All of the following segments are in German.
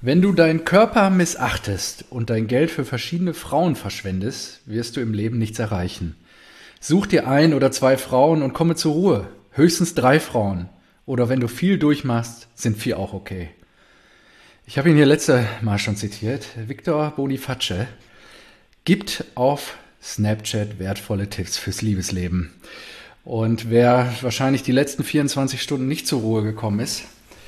Wenn du deinen Körper missachtest und dein Geld für verschiedene Frauen verschwendest, wirst du im Leben nichts erreichen. Such dir 1 oder 2 Frauen und komme zur Ruhe. Höchstens 3 Frauen. Oder wenn du viel durchmachst, sind 4 auch okay. Ich habe ihn hier letzte Mal schon zitiert. Victor Boniface gibt auf Snapchat wertvolle Tipps fürs Liebesleben. Und wer wahrscheinlich die letzten 24 Stunden nicht zur Ruhe gekommen ist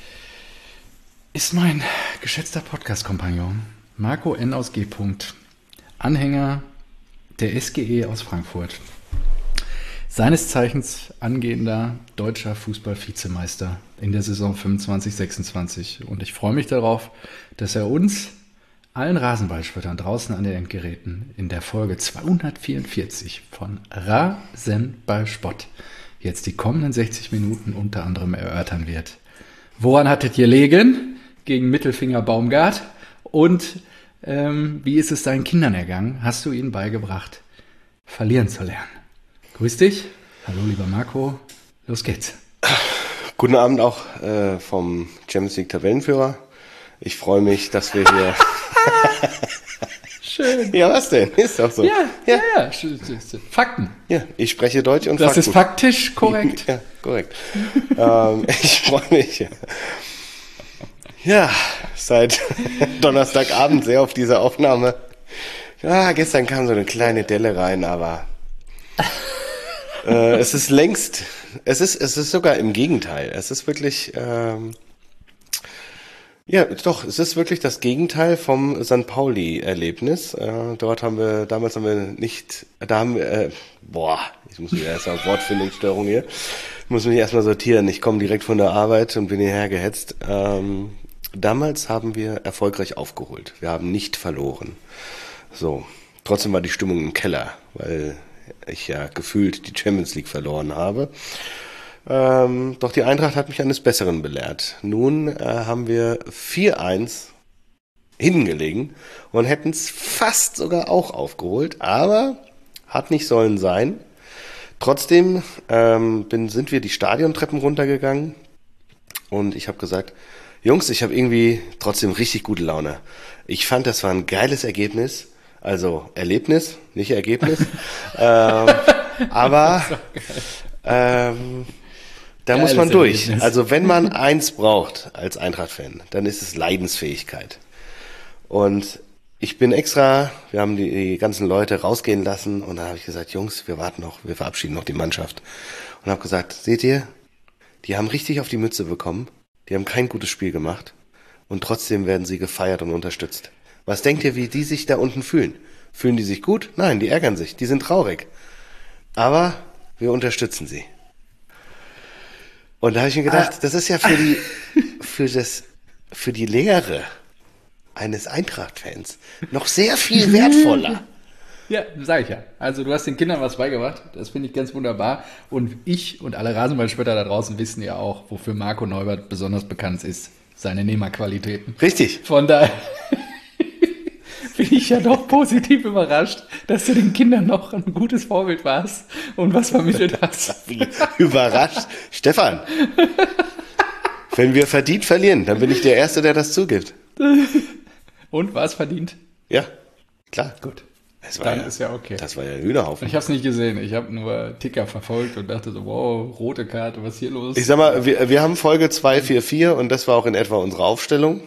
mein geschätzter Podcast-Kompagnon Marco N. aus G. Anhänger der SGE aus Frankfurt. Seines Zeichens angehender deutscher Fußball-Vizemeister in der Saison 25/26. Und ich freue mich darauf, dass er uns, allen Rasenballspöttern draußen an den Endgeräten, in der Folge 244 von Rasenballspott jetzt die kommenden 60 Minuten unter anderem erörtern wird. Woran hattet ihr gelegen gegen Mittelfinger Baumgart? Und wie ist es deinen Kindern ergangen? Hast du ihnen beigebracht, verlieren zu lernen? Grüß dich. Hallo, lieber Marco. Los geht's. Guten Abend auch vom Champions League Tabellenführer. Ich freue mich, dass wir hier... Schön. Ja, was denn? Ist doch so. Ja. Fakten. Ja, ich spreche Deutsch und das Fakten. Das ist faktisch korrekt. Ja, korrekt. Ich freue mich. Ja, seit Donnerstagabend sehr auf diese Aufnahme. Ja, gestern kam so eine kleine Delle rein, aber es ist sogar im Gegenteil. Es ist wirklich, es ist wirklich das Gegenteil vom St. Pauli-Erlebnis. Ich muss mich erstmal Wortfindungsstörung hier. Ich muss mich erstmal sortieren. Ich komme direkt von der Arbeit und bin hierher gehetzt. Damals haben wir erfolgreich aufgeholt. Wir haben nicht verloren. So. Trotzdem war die Stimmung im Keller, weil ich ja gefühlt die Champions League verloren habe. Doch die Eintracht hat mich eines Besseren belehrt. Nun haben wir 4-1 hingelegen und hätten es fast sogar auch aufgeholt, aber hat nicht sollen sein. Trotzdem sind wir die Stadiontreppen runtergegangen und ich habe gesagt, Jungs, ich habe irgendwie trotzdem richtig gute Laune. Ich fand, das war ein geiles Ergebnis, also Erlebnis, nicht Ergebnis, aber da muss man durch. Erlebnis. Also wenn man eins braucht als Eintracht-Fan, dann ist es Leidensfähigkeit. Und ich bin wir haben die ganzen Leute rausgehen lassen und da habe ich gesagt, Jungs, wir warten noch, wir verabschieden noch die Mannschaft. Und habe gesagt, seht ihr, die haben richtig auf die Mütze bekommen, die haben kein gutes Spiel gemacht und trotzdem werden sie gefeiert und unterstützt. Was denkt ihr, wie die sich da unten fühlen? Fühlen die sich gut? Nein, die ärgern sich, die sind traurig. Aber wir unterstützen sie. Und da habe ich mir gedacht, das ist ja für die Lehre eines Eintracht-Fans noch sehr viel wertvoller. Ja, sag ich ja. Also du hast den Kindern was beigebracht, das finde ich ganz wunderbar. Und ich und alle Rasenballspötter da draußen wissen ja auch, wofür Marco Neubert besonders bekannt ist, seine Nehmerqualitäten. Richtig. Von daher bin ich ja doch positiv überrascht, dass du den Kindern noch ein gutes Vorbild warst und was vermittelt hast. Wie überrascht. Stefan, wenn wir verdient verlieren, dann bin ich der Erste, der das zugibt. Und war es verdient? Ja, klar. Gut. Dann ist ja okay. Das war ja ein Hühnerhaufen. Ich habe es nicht gesehen. Ich habe nur Ticker verfolgt und dachte so, wow, rote Karte, was ist hier los? Ich sag mal, wir haben Folge 244 und das war auch in etwa unsere Aufstellung.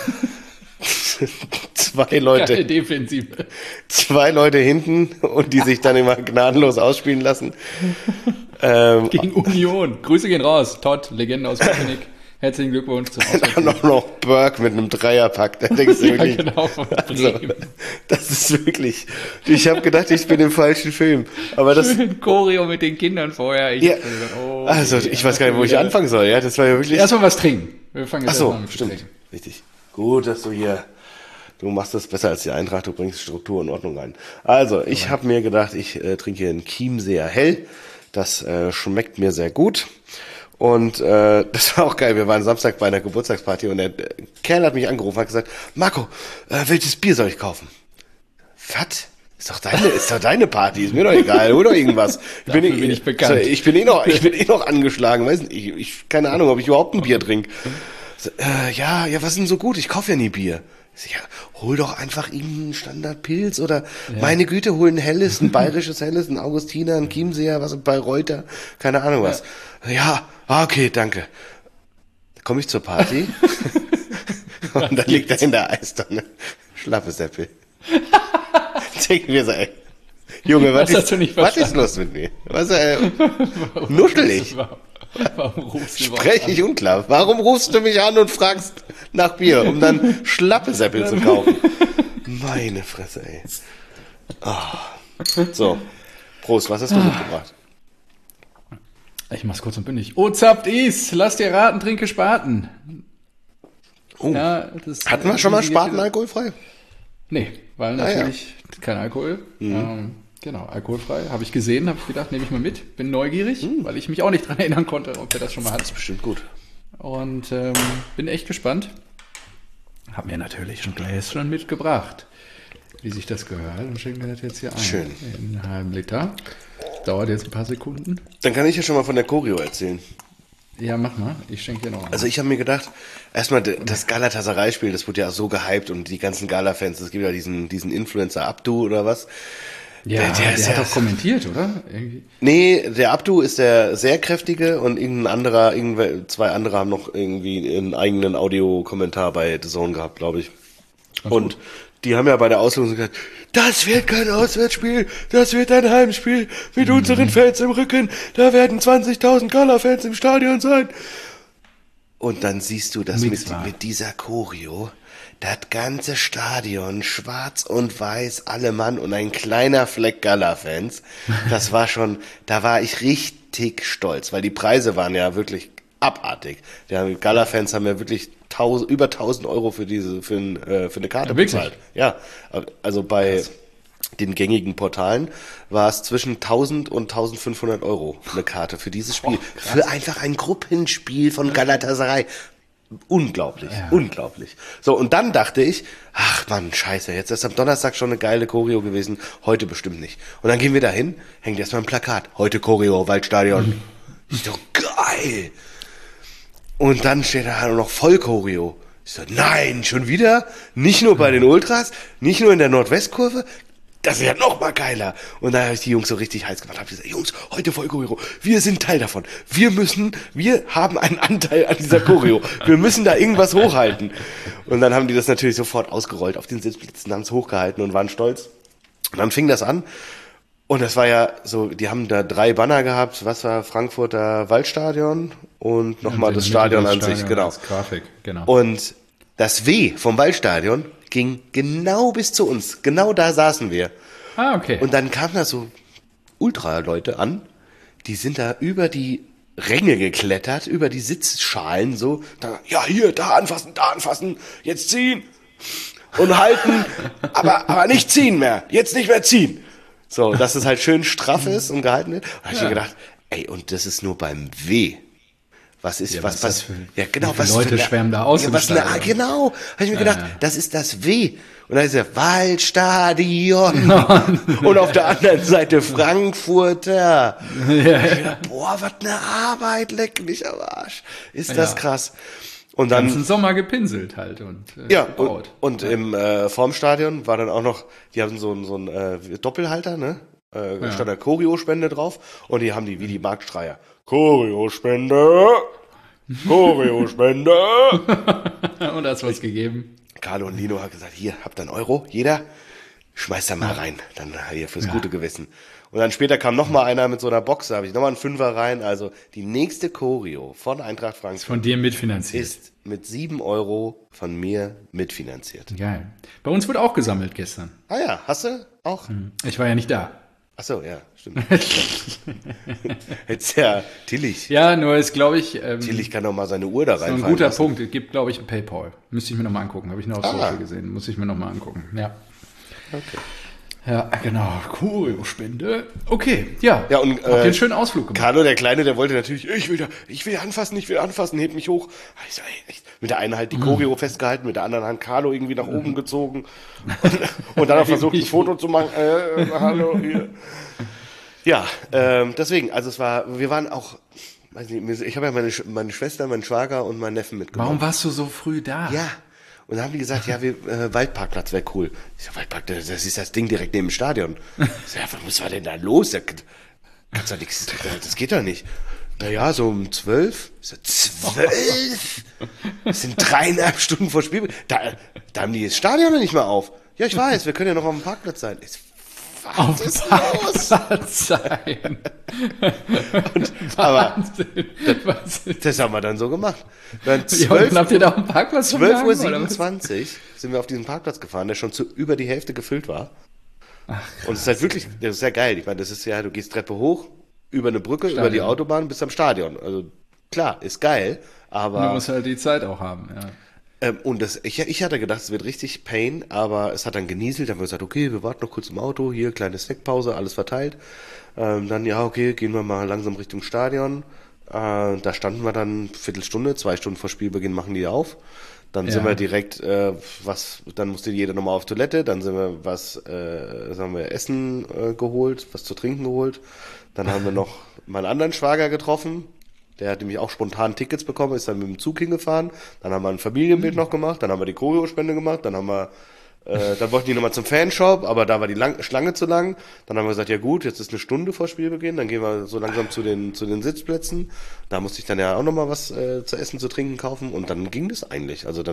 2 Leute. Keine Defensive. 2 Leute hinten und die sich dann immer gnadenlos ausspielen lassen. Gegen Union. Grüße gehen raus. Todd, Legende aus Köpenick. Herzlichen Glückwunsch zum Auswärtsspiel. Dann noch Burke mit einem Dreierpack. Da denkst du wirklich, ja, genau. Also, das ist wirklich... Ich habe gedacht, ich bin im falschen Film. Aber das schön Choreo mit den Kindern vorher. Ich weiß gar nicht, wo ich anfangen soll. Ja, das war ja wirklich... Erstmal was trinken. Wir fangen jetzt an mit stimmt. Trinken. Richtig. Gut, dass du machst das besser als die Eintracht, du bringst Struktur und Ordnung rein. Also, ich habe mir gedacht, ich trinke hier einen Chiemseer Hell. Das schmeckt mir sehr gut. Und das war auch geil. Wir waren Samstag bei einer Geburtstagsparty und der Kerl hat mich angerufen und hat gesagt, Marco, welches Bier soll ich kaufen? Was? Ist doch deine Party, ist mir doch egal, hol doch irgendwas. Bin ich bekannt. Ich bin eh noch angeschlagen, weiß nicht, ich keine Ahnung, ob ich überhaupt ein Bier trinke. So, ja, was ist denn so gut? Ich kaufe ja nie Bier. Ich so, ja, hol doch einfach irgendeinen Standardpilz oder meine Güte, hol ein helles, ein bayerisches helles, ein Augustiner, ein Chiemseer, was bei Reuter, keine Ahnung was. Ja, okay, danke. Komme ich zur Party und dann liegt er in der Eistonne. Schlappe Seppel. Denken wir so, ey. Junge, was ist los mit mir? Nuschelig. Warum rufst du Sprech unklar. Warum rufst du mich an und fragst nach Bier, um dann Schlappesäppel zu kaufen? Meine Fresse, ey. Oh. So, Prost, was hast du mitgebracht? Ich mach's kurz und bündig. Oh, zapft is, lass dir raten, trinke Spaten. Oh. Ja, hatten wir schon mal Spaten alkoholfrei? Nee, weil natürlich kein Alkohol. Genau, alkoholfrei. Habe ich gesehen, habe ich gedacht, nehme ich mal mit. Bin neugierig, weil ich mich auch nicht dran erinnern konnte, ob der das schon mal hat. Das ist bestimmt gut. Und bin echt gespannt. Hab mir natürlich ein Gläschen mitgebracht, wie sich das gehört. Und schenken wir das jetzt hier ein. Schön. In einen halben Liter. Dauert jetzt ein paar Sekunden. Dann kann ich ja schon mal von der Choreo erzählen. Ja, mach mal. Ich schenke dir noch einen. Also ich habe mir gedacht, erstmal das Galatasaray-Spiel, das wurde ja so gehypt und die ganzen Gala-Fans, es gibt ja diesen Influencer Abdu oder was. Ja, der hat doch kommentiert, oder? Irgendwie. Nee, der Abdu ist der sehr kräftige und zwei andere haben noch irgendwie einen eigenen Audiokommentar bei The Zone gehabt, glaube ich. Und die haben ja bei der Auslosung gesagt, das wird kein Auswärtsspiel, das wird ein Heimspiel mit unseren Fans im Rücken, da werden 20.000 Gala-Fans im Stadion sein. Und dann siehst du das mit dieser Choreo, das ganze Stadion, schwarz und weiß, alle Mann und ein kleiner Fleck Gala-Fans. Das war schon, da war ich richtig stolz, weil die Preise waren ja wirklich abartig. Die Gala-Fans haben ja wirklich über 1.000 Euro für eine Karte bezahlt. Ja, also bei den gängigen Portalen war es zwischen 1.000 und 1.500 Euro eine Karte für dieses Spiel. Für einfach ein Gruppenspiel von Galatasaray. Unglaublich, unglaublich. So, und dann dachte ich, ach Mann, scheiße, jetzt ist am Donnerstag schon eine geile Choreo gewesen, heute bestimmt nicht. Und dann gehen wir dahin, hängt erstmal ein Plakat, heute Choreo, Waldstadion. Ist doch geil. Und dann steht da noch Vollchoreo. Ich so, nein, schon wieder? Nicht nur bei den Ultras, nicht nur in der Nordwestkurve, das ist ja noch mal geiler. Und da habe ich die Jungs so richtig heiß gemacht. Habe gesagt, Jungs, heute Vollchoreo. Wir sind Teil davon. Wir haben einen Anteil an dieser Choreo. Wir müssen da irgendwas hochhalten. Und dann haben die das natürlich sofort ausgerollt auf den Sitzplätzen, haben es hochgehalten und waren stolz. Und dann fing das an. Und das war ja so, die haben da 3 Banner gehabt. Was war Frankfurter Waldstadion und nochmal das Stadion an sich. Genau. Grafik, genau. Und das W vom Waldstadion ging genau bis zu uns. Genau da saßen wir. Ah, okay. Und dann kamen da so Ultra-Leute an, die sind da über die Ränge geklettert, über die Sitzschalen so. Da, ja, hier, da anfassen, jetzt ziehen und halten, aber nicht ziehen mehr, jetzt nicht mehr ziehen. So, dass es halt schön straff ist und gehalten wird. Da habe ich mir gedacht, ey, und das ist nur beim W. Was ist, was, ja, genau, was Leute schwärmen da aus. Ja, genau, habe ich mir gedacht, das ist das W. Und dann ist der Waldstadion. Und auf der anderen Seite Frankfurter. Boah, was eine Arbeit, leck mich am Arsch. Ist das krass. Und dann ganzen Sommer gepinselt halt und gebaut. Und im Formstadion war dann auch noch, die haben so einen Doppelhalter, ne? Stand da Choreo-Spende drauf und die haben die wie die Marktschreier. Choreo-Spende! Choreo-Spende! Und da hat's was gegeben. Carlo und Lino hat gesagt, hier, habt ihr einen Euro, jeder, schmeißt da mal rein, dann hier fürs gute Gewissen. Und dann später kam noch mal einer mit so einer Box, da habe ich noch mal einen Fünfer rein, also die nächste Choreo von Eintracht Frankfurt. Ist von dir mitfinanziert. Ist mit 7 Euro von mir mitfinanziert. Geil. Bei uns wurde auch gesammelt gestern. Ah ja, hast du auch? Ich war ja nicht da. Ach so, ja, stimmt. Jetzt ja, Tillich. Ja, nur ist, glaube ich... Tillich kann doch mal seine Uhr da reinfallen so ein guter Punkt. Es gibt, glaube ich, PayPal. Müsste ich mir noch mal angucken. Habe ich nur auf Social gesehen. Muss ich mir noch mal angucken. Ja. Okay. Ja, genau. Choreo-Spende. Okay, ja. Ja, und habt ihr einen schönen Ausflug gemacht. Carlo, der Kleine, der wollte natürlich, ich will anfassen, heb mich hoch. Ich so, ey, echt. Mit der einen halt die Choreo festgehalten, mit der anderen Hand Carlo irgendwie nach oben gezogen. Und dann auch versucht, ein Foto zu machen. Hallo, hier. Ja, deswegen, also wir waren auch weiß nicht, ich habe ja meine Schwester, meinen Schwager und meinen Neffen mitgenommen. Warum warst du so früh da? Ja. Und dann haben die gesagt, ja, Waldparkplatz wäre cool. Ich so, Waldparkplatz, das ist das Ding direkt neben dem Stadion. Ich so, ja, was war denn da los? Kannst doch nichts, das geht doch nicht. Naja, so um 12. Ich so, 12? Das sind 3,5 Stunden vor Spiel. Da haben die das Stadion noch nicht mal auf. Ja, ich weiß, wir können ja noch auf dem Parkplatz sein. Was ist los? Sein. Aber das haben wir dann so gemacht. Dann habt ihr da auf dem Parkplatz 12:27 Uhr sind wir auf diesen Parkplatz gefahren, der schon über die Hälfte gefüllt war. Ach, und es ist halt wirklich, das ist ja geil. Ich meine, das ist ja, du gehst Treppe hoch, über eine Brücke, über die Autobahn, bis am Stadion. Also klar, ist geil, aber... Du musst halt die Zeit auch haben, ja. Und ich hatte gedacht, es wird richtig Pain, aber es hat dann genieselt. Dann haben wir gesagt, okay, wir warten noch kurz im Auto, hier, kleine Snackpause, alles verteilt. Dann, ja, okay, gehen wir mal langsam Richtung Stadion. Da standen wir dann Viertelstunde, 2 Stunden vor Spielbeginn machen die auf. Dann sind wir direkt, dann musste jeder nochmal auf Toilette, dann sind wir haben wir Essen geholt, was zu trinken geholt. Dann haben wir noch meinen anderen Schwager getroffen. Der hat nämlich auch spontan Tickets bekommen, ist dann mit dem Zug hingefahren. Dann haben wir ein Familienbild noch gemacht, dann haben wir die Choreo-Spende gemacht, dann wollten die nochmal zum Fanshop, aber da war die Schlange zu lang. Dann haben wir gesagt, ja gut, jetzt ist eine Stunde vor Spielbeginn, dann gehen wir so langsam zu den Sitzplätzen. Da musste ich dann ja auch nochmal was zu essen, zu trinken kaufen und dann ging das eigentlich. Also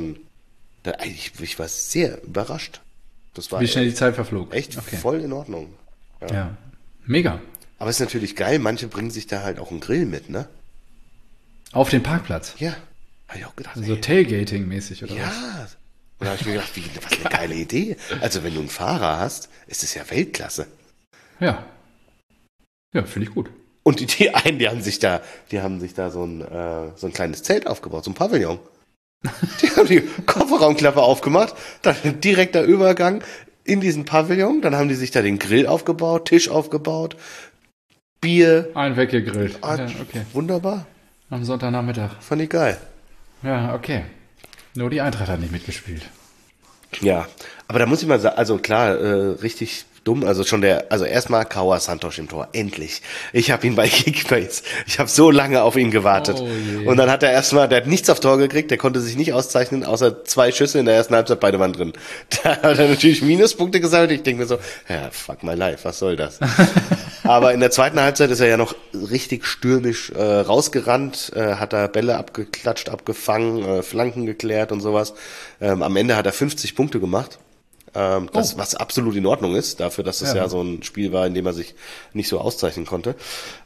ich war sehr überrascht. Das war wie schnell die Zeit verflog. Echt voll in Ordnung. Ja, mega. Aber es ist natürlich geil, manche bringen sich da halt auch einen Grill mit, ne? Auf den Parkplatz? Ja, habe ich auch gedacht. So Tailgating-mäßig oder was? Ja. Und da habe ich mir gedacht, was eine geile Idee. Also wenn du einen Fahrer hast, ist es ja Weltklasse. Ja. Ja, finde ich gut. Und die haben sich da so ein kleines Zelt aufgebaut, so ein Pavillon. Die haben die Kofferraumklappe aufgemacht, dann direkter Übergang in diesen Pavillon, dann haben die sich da den Grill aufgebaut, Tisch aufgebaut, Bier. Ein weggegrillt. Ja, okay. Wunderbar. Am Sonntagnachmittag. Fand ich geil. Ja, okay. Nur die Eintracht hat nicht mitgespielt. Ja, aber da muss ich mal sagen, also klar, richtig dumm, also erstmal Cauã Santos im Tor, endlich. Ich habe ihn bei Kickbase, ich habe so lange auf ihn gewartet. Oh, und dann hat der hat nichts auf Tor gekriegt, der konnte sich nicht auszeichnen, außer 2 Schüsse in der ersten Halbzeit, beide waren drin. Da hat er natürlich Minuspunkte gesammelt, ich denke mir so, ja, fuck my life, was soll das? Aber in der zweiten Halbzeit ist er ja noch richtig stürmisch rausgerannt, hat da Bälle abgeklatscht, abgefangen, Flanken geklärt und sowas. Am Ende hat er 50 Punkte gemacht. Was absolut in Ordnung ist, dafür, dass es ja so ein Spiel war, in dem er sich nicht so auszeichnen konnte.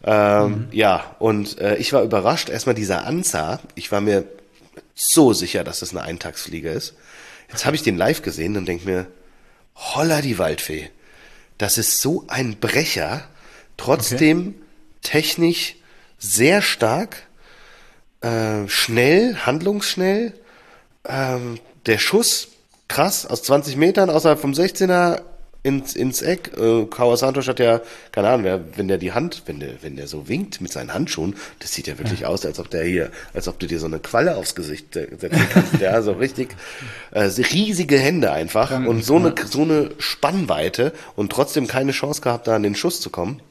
Ja, und ich war überrascht, erstmal dieser Ansar, ich war mir so sicher, dass das eine Eintagsfliege ist. Jetzt habe ich den live gesehen und denke mir, holla die Waldfee, das ist so ein Brecher, trotzdem technisch sehr stark, schnell, handlungsschnell, der Schuss krass, aus 20 Metern, außerhalb vom 16er ins Eck. Cauã Santos hat ja, keine Ahnung, wenn der so winkt mit seinen Handschuhen, das sieht ja wirklich aus, als ob du dir so eine Qualle aufs Gesicht setzen kannst. Ja, so richtig riesige Hände einfach und so eine Spannweite und trotzdem keine Chance gehabt, da an den Schuss zu kommen.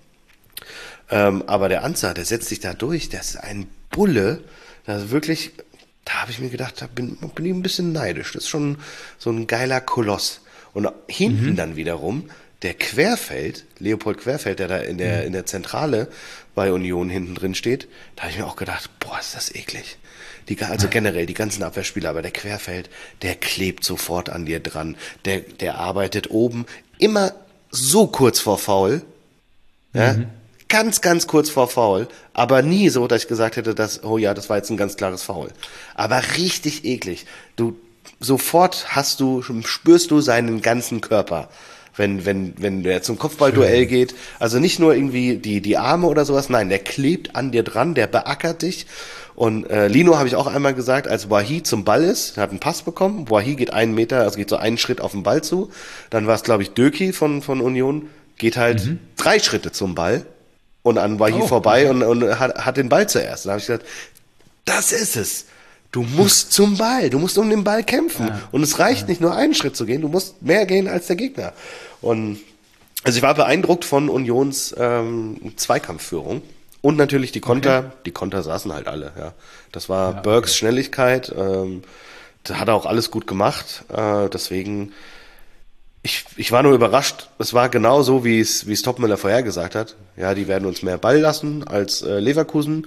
Aber der Ansar, der setzt sich da durch, das ist ein Bulle, das ist wirklich... Da habe ich mir gedacht, da bin ich ein bisschen neidisch. Das ist schon so ein geiler Koloss. Und hinten dann wiederum der Querfeld, Leopold Querfeld, der da in der Zentrale bei Union hinten drin steht, da habe ich mir auch gedacht, boah, ist das eklig. Also generell die ganzen Abwehrspieler, aber der Querfeld, der klebt sofort an dir dran. Der arbeitet oben immer so kurz vor Foul. Ja? Ganz, ganz kurz vor Foul, aber nie so, dass ich gesagt hätte, das war jetzt ein ganz klares Foul. Aber richtig eklig. Sofort spürst du seinen ganzen Körper, wenn der zum Kopfballduell geht. Also nicht nur irgendwie die Arme oder sowas, nein, der klebt an dir dran, der beackert dich. Und Lino habe ich auch einmal gesagt, als Wahi zum Ball ist, hat einen Pass bekommen, Wahi geht 1 Meter, also geht so einen Schritt auf den Ball zu, dann war es, glaube ich, Döki von Union, geht halt 3 Schritte zum Ball. Und an Wahi vorbei und hat den Ball zuerst. Da habe ich gesagt, das ist es. Du musst zum Ball, du musst um den Ball kämpfen. Ja. Und es reicht nicht nur einen Schritt zu gehen, du musst mehr gehen als der Gegner. Und also ich war beeindruckt von Unions Zweikampfführung. Und natürlich die Konter. Die Konter saßen halt alle, ja. Das war Burks Schnelligkeit. Da hat er auch alles gut gemacht. Deswegen, ich war nur überrascht. Es war genau so, wie es Topmöller vorhergesagt hat. Ja, die werden uns mehr Ball lassen als Leverkusen.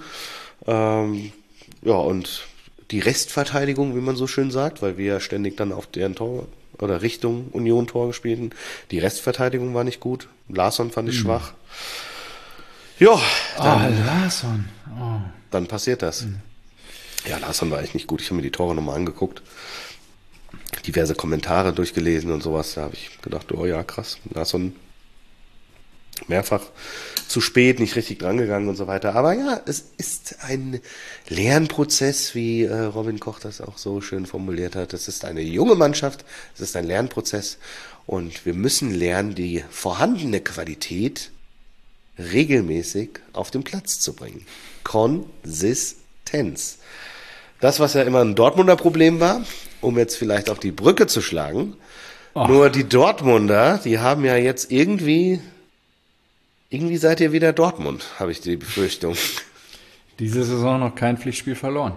Und die Restverteidigung, wie man so schön sagt, weil wir ja ständig dann auf deren Tor oder Richtung Union-Tor gespielten. Die Restverteidigung war nicht gut. Larsson fand ich schwach. Ja, Larsson. dann passiert das. Ja, Larsson war echt nicht gut. Ich habe mir die Tore nochmal angeguckt. Diverse Kommentare durchgelesen und sowas. Da habe ich gedacht, oh ja, krass. Larsson mehrfach zu spät, nicht richtig drangegangen und so weiter. Aber ja, es ist ein Lernprozess, wie Robin Koch das auch so schön formuliert hat. Es ist eine junge Mannschaft, es ist ein Lernprozess und wir müssen lernen, die vorhandene Qualität regelmäßig auf den Platz zu bringen. Konsistenz. Das, was ja immer ein Dortmunder Problem war, um jetzt vielleicht auf die Brücke zu schlagen, nur die Dortmunder, die haben ja jetzt irgendwie seid ihr wieder Dortmund, habe ich die Befürchtung. Diese Saison noch kein Pflichtspiel verloren.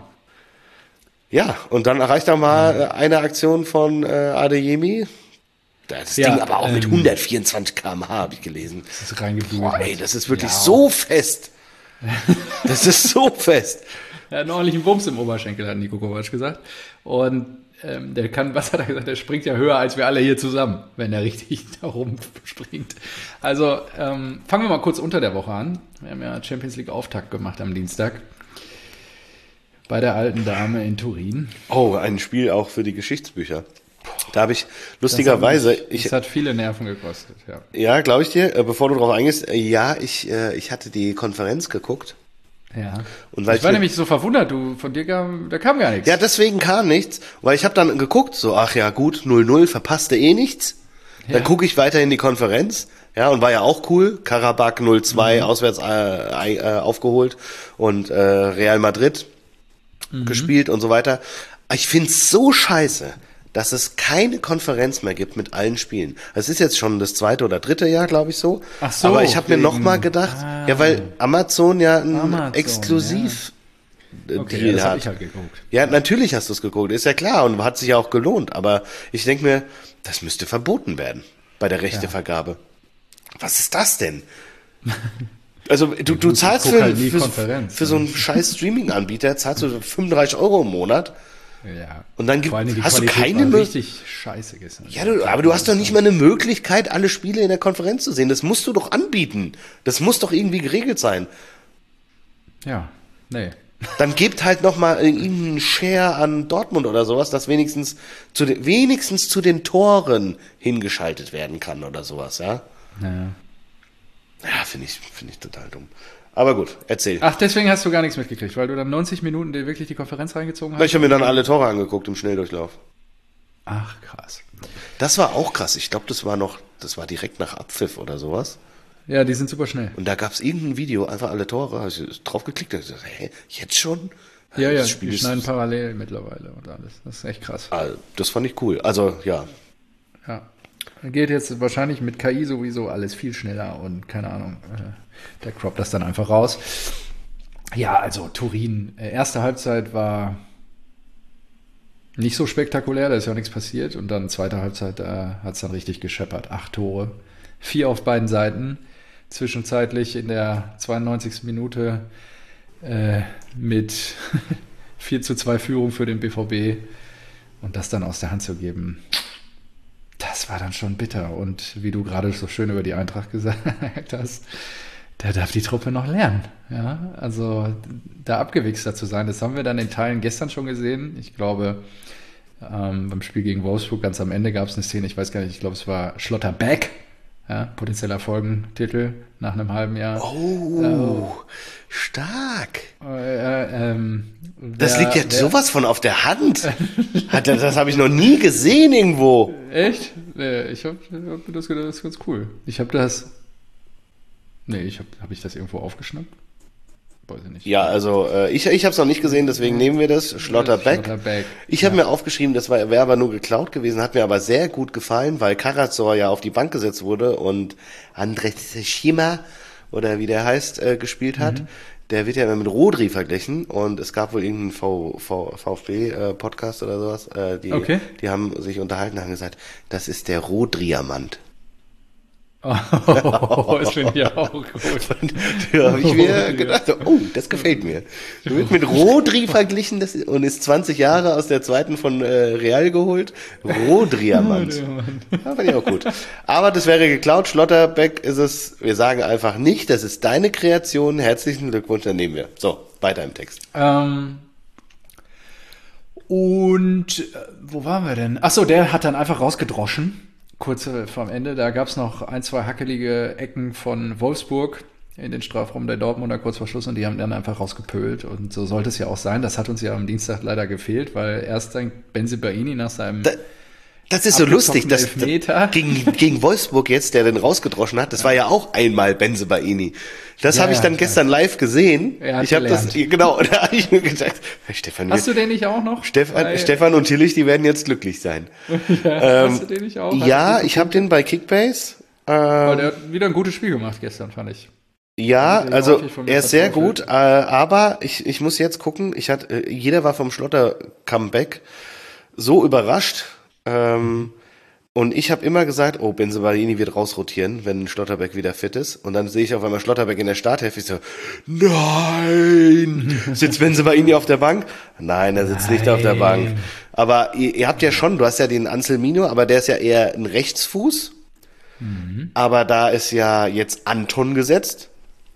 Ja, und dann erreicht er mal eine Aktion von Adeyemi. Das Ding aber auch mit 124 km/h, habe ich gelesen. Das ist reingebügelt. Boah, ey, das ist wirklich so fest. Das ist so fest. Er hat einen ordentlichen Bums im Oberschenkel, hat Niko Kovac gesagt. Und der kann, was hat er gesagt, der springt ja höher als wir alle hier zusammen, wenn er richtig da rumspringt. Also fangen wir mal kurz unter der Woche an. Wir haben ja Champions League Auftakt gemacht am Dienstag bei der alten Dame in Turin. Oh, ein Spiel auch für die Geschichtsbücher. Da habe ich lustigerweise... Das hat viele Nerven gekostet, ja. Ja, glaube ich dir. Bevor du drauf eingehst, ich hatte die Konferenz geguckt. Ja. Und weil ich war nämlich so verwundert, da kam gar nichts. Ja, deswegen kam nichts, weil ich habe dann geguckt, so, ach ja gut, 0-0, verpasste eh nichts. Dann gucke ich weiter in die Konferenz, ja, und war ja auch cool, Karabakh 0-2 auswärts aufgeholt und Real Madrid gespielt und so weiter. Ich find's so scheiße, dass es keine Konferenz mehr gibt mit allen Spielen. Es ist jetzt schon das 2. oder 3. Jahr, glaube ich so. Ach so. Aber ich habe mir noch mal gedacht, ja, weil Amazon ja ein Exklusiv Okay, das habe ich halt geguckt. Ja, natürlich hast du es geguckt, ist ja klar und hat sich ja auch gelohnt. Aber ich denke mir, das müsste verboten werden bei der Rechtevergabe. Was ist das denn? Also du zahlst für so einen scheiß Streaming-Anbieter, zahlst du 35 € im Monat. Ja. Und dann hast du keine Möglichkeit. Richtig scheiße gestern. Ja, aber du hast doch nicht mal eine Möglichkeit, alle Spiele in der Konferenz zu sehen. Das musst du doch anbieten. Das muss doch irgendwie geregelt sein. Ja, nee. Dann gebt halt noch mal irgendeinen Share an Dortmund oder sowas, dass wenigstens zu den Toren hingeschaltet werden kann oder sowas, ja? Ja, finde ich total dumm. Aber gut, erzähl. Ach, deswegen hast du gar nichts mitgekriegt, weil du dann 90 Minuten dir wirklich die Konferenz reingezogen hast? Ich habe mir dann alle Tore angeguckt im Schnelldurchlauf. Ach, krass. Das war auch krass. Ich glaube, das war direkt nach Abpfiff oder sowas. Ja, die sind super schnell. Und da gab es irgendein Video, einfach alle Tore. Habe ich drauf geklickt und gesagt, hä, jetzt schon? Ja, die schneiden parallel mittlerweile und alles. Das ist echt krass. Das fand ich cool. Also, ja. Ja. Geht jetzt wahrscheinlich mit KI sowieso alles viel schneller und keine Ahnung, der croppt das dann einfach raus. Ja, also Turin, erste Halbzeit war nicht so spektakulär, da ist ja auch nichts passiert und dann zweite Halbzeit hat es dann richtig gescheppert. 8 Tore, 4 auf beiden Seiten, zwischenzeitlich in der 92. Minute mit 4:2 Führung für den BVB und das dann aus der Hand zu geben. Das war dann schon bitter. Und wie du gerade so schön über die Eintracht gesagt hast, da darf die Truppe noch lernen. Ja, also da abgewichster zu sein, das haben wir dann in Teilen gestern schon gesehen. Ich glaube, beim Spiel gegen Wolfsburg ganz am Ende gab es eine Szene, ich weiß gar nicht, ich glaube, es war Schlotterbeck, ja, potenzieller Folgentitel nach einem halben Jahr. Stark. Das liegt ja sowas von auf der Hand. Das habe ich noch nie gesehen irgendwo. Echt? Ich hab das gedacht, das ist ganz cool. Hab ich das irgendwo aufgeschnappt? Weiß ich nicht. Ja, also ich habe es noch nicht gesehen, deswegen nehmen wir das. Schlotterbeck. Ich habe mir aufgeschrieben, das wäre aber nur geklaut gewesen, hat mir aber sehr gut gefallen, weil Karazor ja auf die Bank gesetzt wurde und Andrés Schima oder wie der heißt, gespielt hat. der wird ja immer mit Rodri verglichen und es gab wohl irgendeinen VfB-Podcast oder sowas, die haben sich unterhalten und haben gesagt, das ist der Rodriamant. Oh, das finde ich auch gut. Da habe ich mir gedacht, oh, das gefällt mir. Wird mit Rodri verglichen und ist 20 Jahre aus der zweiten von Real geholt. Rodriamant. Ja, fand ich auch gut. Aber das wäre geklaut. Schlotterbeck ist es, wir sagen einfach nicht, das ist deine Kreation. Herzlichen Glückwunsch, dann nehmen wir. So, weiter im Text. Wo waren wir denn? Achso, der hat dann einfach rausgedroschen. Kurz vorm Ende, da gab es noch 1, 2 hackelige Ecken von Wolfsburg in den Strafraum der Dortmunder kurz vor Schluss und die haben dann einfach rausgepölt und so sollte es ja auch sein. Das hat uns ja am Dienstag leider gefehlt, weil erst dann Bensebaini nach seinem Das ist so lustig, dass Elfmeter gegen Wolfsburg jetzt, der den rausgedroschen hat, das war ja auch einmal Bensebaini. Das habe ich dann gestern live gesehen. Ich habe das, genau, da habe ich mir gedacht, Stefan. Hast du den nicht auch noch? Stefan und Tillich, die werden jetzt glücklich sein. Hast du den nicht auch? Ja, ich habe den bei Kickbase. Der hat wieder ein gutes Spiel gemacht gestern, fand ich. Ja, also er ist sehr gut, aber ich muss jetzt gucken, jeder war vom Schlotter-Comeback so überrascht, und ich habe immer gesagt, oh, Bensebaini wird rausrotieren, wenn Schlotterbeck wieder fit ist. Und dann sehe ich auf einmal Schlotterbeck in der Starthälfte. Ich so, nein! Sitzt Bensebaini auf der Bank? Nein, er sitzt nicht auf der Bank. Aber ihr habt ja schon, du hast ja den Anselmino, aber der ist ja eher ein Rechtsfuß. Mhm. Aber da ist ja jetzt Anton gesetzt.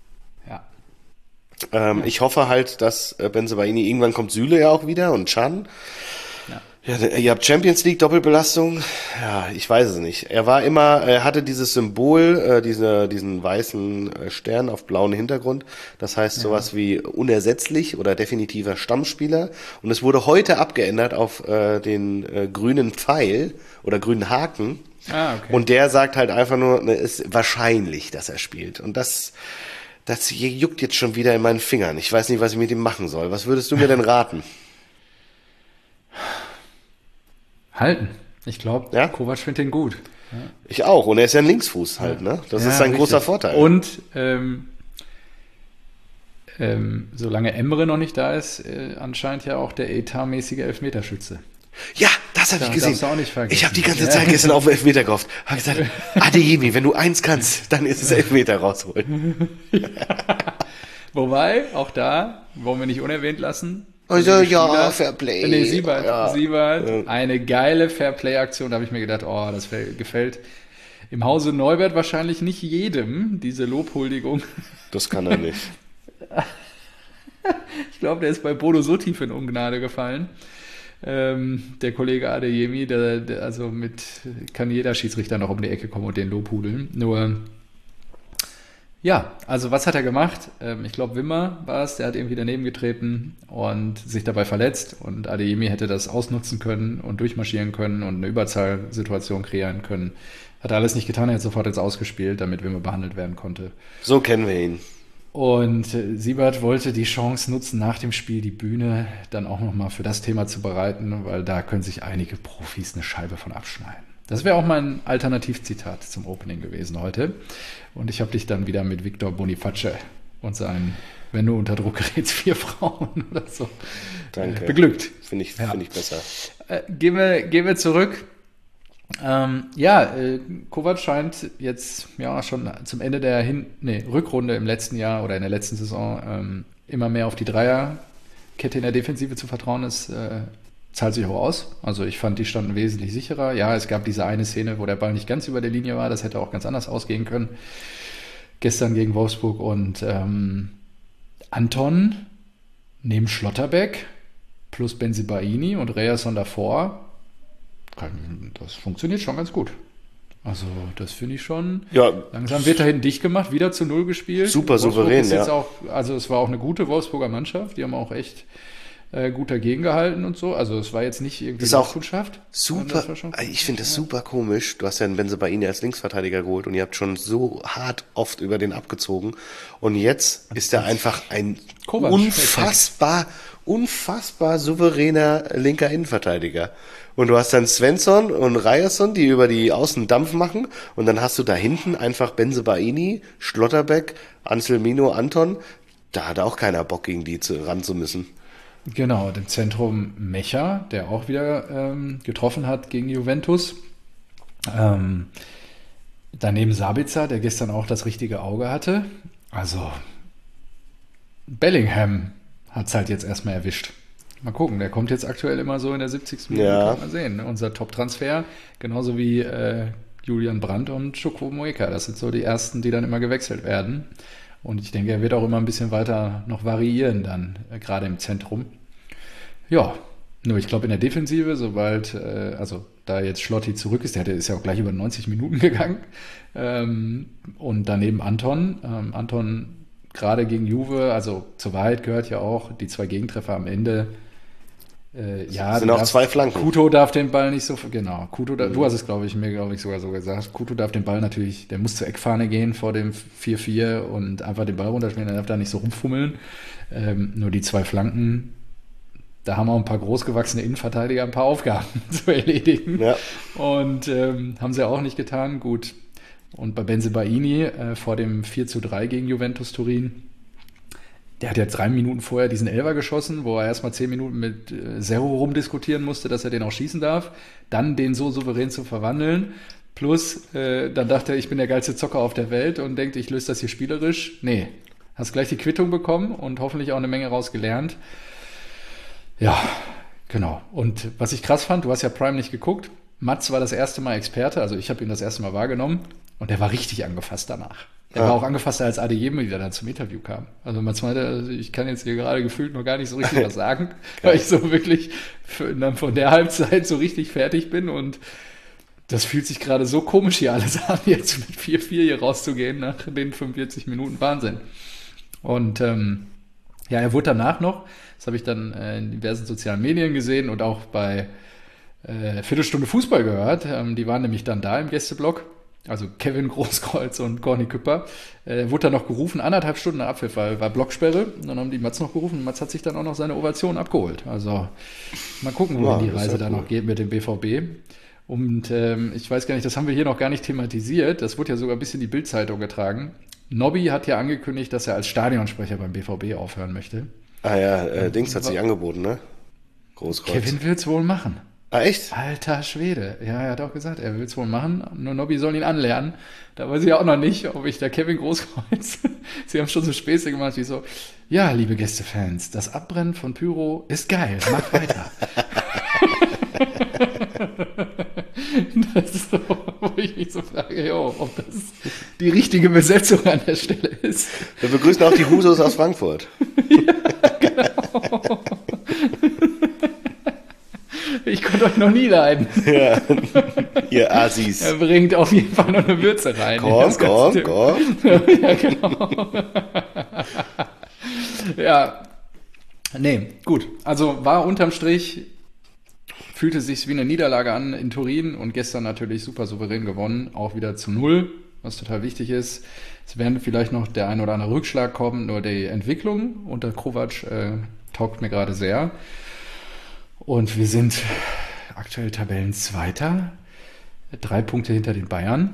Ja. Ich hoffe halt, dass Bensebaini, irgendwann kommt Süle ja auch wieder und Can. Ja, ihr habt Champions League Doppelbelastung. Ja, ich weiß es nicht. Er hatte dieses Symbol, diesen weißen Stern auf blauen Hintergrund. Das heißt sowas wie unersetzlich oder definitiver Stammspieler. Und es wurde heute abgeändert auf den grünen Pfeil oder grünen Haken. Ah, okay. Und der sagt halt einfach nur, es ist wahrscheinlich, dass er spielt. Und das juckt jetzt schon wieder in meinen Fingern. Ich weiß nicht, was ich mit ihm machen soll. Was würdest du mir denn raten? Halten. Ich glaube, Kovac findet den gut. Ja. Ich auch. Und er ist ja ein Linksfuß halt, ne? Das ist sein großer Vorteil. Und solange Emre noch nicht da ist, anscheinend ja auch der etatmäßige Elfmeterschütze. Ja, das habe ich gesehen. Darfst du auch nicht vergessen. Ich habe die ganze Zeit gestern auf Elfmeter gehofft. Habe gesagt, Adeyemi, wenn du eins kannst, dann ist es Elfmeter rausholen. Wobei, auch da, wollen wir nicht unerwähnt lassen, also ja, Fairplay. Nee, Siebert, eine geile Fairplay-Aktion. Da habe ich mir gedacht, das gefällt im Hause Neubert wahrscheinlich nicht jedem, diese Lobhuldigung. Das kann er nicht. Ich glaube, der ist bei Bodo so tief in Ungnade gefallen. Der Kollege Adeyemi, kann jeder Schiedsrichter noch um die Ecke kommen und den lobhudeln. Nur... Ja, also was hat er gemacht? Ich glaube, Wimmer war es, der hat irgendwie daneben getreten und sich dabei verletzt und Adeyemi hätte das ausnutzen können und durchmarschieren können und eine Überzahlsituation kreieren können. Hat er alles nicht getan, er hat sofort jetzt ausgespielt, damit Wimmer behandelt werden konnte. So kennen wir ihn. Und Siebert wollte die Chance nutzen, nach dem Spiel die Bühne dann auch nochmal für das Thema zu bereiten, weil da können sich einige Profis eine Scheibe von abschneiden. Das wäre auch mein Alternativzitat zum Opening gewesen heute. Und ich habe dich dann wieder mit Victor Boniface und seinen, wenn du unter Druck gerätst, 4 Frauen oder so beglückt. Finde ich besser. Gehen wir zurück. Kovac scheint jetzt schon zum Ende der Rückrunde im letzten Jahr oder in der letzten Saison immer mehr auf die Dreierkette in der Defensive zu vertrauen. Das zahlt sich auch aus. Also ich fand, die standen wesentlich sicherer. Ja, es gab diese eine Szene, wo der Ball nicht ganz über der Linie war. Das hätte auch ganz anders ausgehen können. Gestern gegen Wolfsburg und Anton neben Schlotterbeck plus Bensebaini und Reasson davor. Das funktioniert schon ganz gut. Also das finde ich schon. Ja. Langsam wird da hinten dicht gemacht, wieder zu 0 gespielt. Super souverän, ist jetzt auch, also es war auch eine gute Wolfsburger Mannschaft. Die haben auch echt gut dagegen gehalten und so. Also es war jetzt nicht irgendwie Kundschaft. Super. Ich finde das super komisch. Du hast ja einen Bensebaini als Linksverteidiger geholt und ihr habt schon so hart oft über den abgezogen. Und jetzt ist er einfach ein unfassbar souveräner linker Innenverteidiger. Und du hast dann Svensson und Reierson, die über die Außen Dampf machen. Und dann hast du da hinten einfach Bensebaini, Schlotterbeck, Anselmino, Anton. Da hat auch keiner Bock, gegen die ran zu müssen. Genau, im Zentrum Mecha, der auch wieder getroffen hat gegen Juventus. Daneben Sabitzer, der gestern auch das richtige Auge hatte. Also Bellingham hat es halt jetzt erstmal erwischt. Mal gucken, der kommt jetzt aktuell immer so in der 70. Minute, Ja. mal sehen. Ne? Unser Top-Transfer, genauso wie Julian Brandt und Chukwuemeka. Das sind so die ersten, die dann immer gewechselt werden. Und ich denke, er wird auch immer ein bisschen weiter noch variieren dann, gerade im Zentrum. Ja, nur ich glaube in der Defensive, sobald, also da jetzt Schlotti zurück ist, ist ja auch gleich über 90 Minuten gegangen. Und daneben Anton. Anton gerade gegen Juve, also zur Wahrheit gehört ja auch, die 2 Gegentreffer am Ende. Sind auch 2 Flanken. Kuto darf den Ball nicht so, genau. Du hast es, mir sogar so gesagt. Kuto darf den Ball natürlich, der muss zur Eckfahne gehen vor dem 4-4 und einfach den Ball runterspielen, der darf da nicht so rumfummeln. Nur die 2 Flanken, da haben auch ein paar großgewachsene Innenverteidiger ein paar Aufgaben zu erledigen. Ja. Und haben sie auch nicht getan. Gut. Und bei Bensebaini vor dem 4-3 gegen Juventus Turin, der hat ja 3 Minuten vorher diesen Elfer geschossen, wo er erstmal 10 Minuten mit Serro rumdiskutieren musste, dass er den auch schießen darf. Dann den so souverän zu verwandeln. Plus, dann dachte er, ich bin der geilste Zocker auf der Welt und denkt, ich löse das hier spielerisch. Nee, hast gleich die Quittung bekommen und hoffentlich auch eine Menge rausgelernt. Ja, genau. Und was ich krass fand, du hast ja Prime nicht geguckt. Mats war das erste Mal Experte, also ich habe ihn das erste Mal wahrgenommen und der war richtig angefasst danach. Er war auch angefasst, als Adeyemi wieder dann zum Interview kam. Also Mats meinte, also ich kann jetzt hier gerade gefühlt noch gar nicht so richtig was sagen, weil ich so wirklich von der Halbzeit so richtig fertig bin und das fühlt sich gerade so komisch hier alles an, jetzt mit 4-4 hier rauszugehen nach den 45 Minuten. Wahnsinn. Und ja, er wurde danach noch, das habe ich dann in diversen sozialen Medien gesehen und auch bei Viertelstunde Fußball gehört. Die waren nämlich dann da im Gästeblock. Also Kevin Großkreuz und Corny Küpper. Wurde dann noch gerufen, 1,5 Stunden nach Abpfiff, weil war Blocksperre. Und dann haben die Mats noch gerufen und Mats hat sich dann auch noch seine Ovation abgeholt. Also mal gucken, wohin die Reise da noch geht mit dem BVB. Und ich weiß gar nicht, das haben wir hier noch gar nicht thematisiert. Das wurde ja sogar bis in die Bild-Zeitung getragen. Nobby hat ja angekündigt, dass er als Stadionsprecher beim BVB aufhören möchte. Ah ja, Dings hat sich angeboten, ne? Großkreuz. Kevin will es wohl machen. Ah, echt? Alter Schwede. Ja, er hat auch gesagt, er will es wohl machen. Nur Nobby soll ihn anlernen. Da weiß ich auch noch nicht, ob ich der Kevin Großkreuz... Sie haben schon so Späße gemacht, wie so, ja, liebe Gästefans, das Abbrennen von Pyro ist geil, macht weiter. Das ist so, wo ich mich so frage, jo, ob das die richtige Besetzung an der Stelle ist. Wir begrüßen auch die Husos aus Frankfurt. Ja, genau. Ich konnte euch noch nie leiden. Ja, ihr Assis. Er bringt auf jeden Fall noch eine Würze rein. Komm. Ja, genau. Ja, nee, gut. Also war unterm Strich, fühlte sich wie eine Niederlage an in Turin und gestern natürlich super souverän gewonnen, auch wieder zu 0, was total wichtig ist. Es werden vielleicht noch der ein oder andere Rückschlag kommen, nur die Entwicklung unter Kovac taugt mir gerade sehr. Und wir sind aktuell Tabellenzweiter, 2 Punkte hinter den Bayern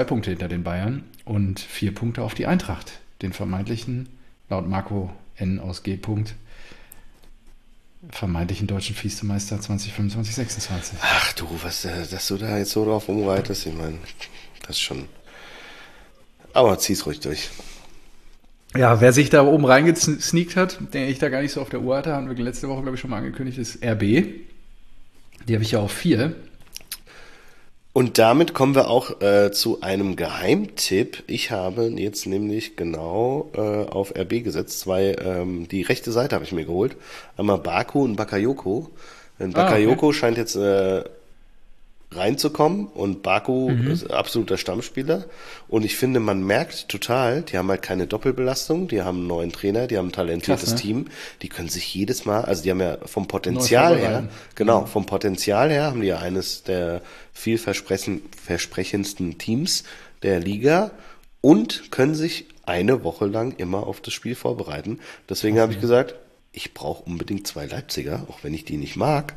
und 4 Punkte auf die Eintracht, den vermeintlichen, laut Marco N. aus G. vermeintlichen deutschen Vizemeister 2025, 26. Ach du, dass du da jetzt so drauf umreitest, ich meine, das ist schon... Aber zieh's ruhig durch. Ja, wer sich da oben reingesneakt hat, den ich da gar nicht so auf der Uhr hatte, haben wir letzte Woche, glaube ich, schon mal angekündigt, ist RB. Die habe ich ja auf 4. Und damit kommen wir auch zu einem Geheimtipp. Ich habe jetzt nämlich genau auf RB gesetzt. Die rechte Seite habe ich mir geholt. Einmal Baku und Bakayoko. Denn Bakayoko scheint jetzt reinzukommen und Baku ist absoluter Stammspieler. Und ich finde, man merkt total, die haben halt keine Doppelbelastung, die haben einen neuen Trainer, die haben ein talentiertes Team, die können sich jedes Mal, also die haben ja vom Potenzial her, vom Potenzial her haben die ja eines der vielversprechendsten Teams der Liga und können sich eine Woche lang immer auf das Spiel vorbereiten. Deswegen habe ich gesagt, ich brauche unbedingt 2 Leipziger, auch wenn ich die nicht mag.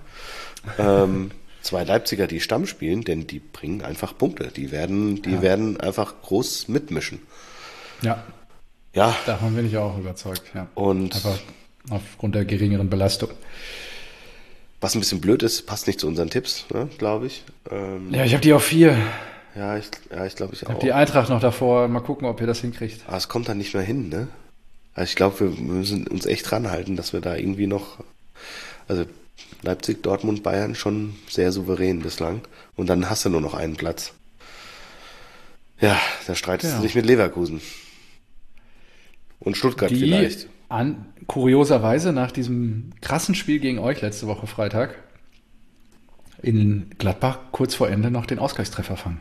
2 Leipziger, die Stamm spielen, denn die bringen einfach Punkte. Die werden einfach groß mitmischen. Ja. Ja, Davon bin ich auch überzeugt, ja. und Aber aufgrund der geringeren Belastung. was ein bisschen blöd ist, passt nicht zu unseren Tipps, ne, glaube ich. Ja, ich habe die auf 4. Ich glaube ich Ich habe auch. die Eintracht noch davor. Mal gucken, ob ihr das hinkriegt. Aber es kommt dann nicht mehr hin, ne? Also ich glaube, wir müssen uns echt ranhalten, dass wir da irgendwie noch, also Leipzig, Dortmund, Bayern schon sehr souverän bislang. Und dann hast du nur noch einen Platz. Ja, da streitest du Ja. dich mit Leverkusen. Und Stuttgart Die vielleicht. kurioserweise nach diesem krassen Spiel gegen euch letzte Woche Freitag in Gladbach kurz vor Ende noch den Ausgleichstreffer fangen.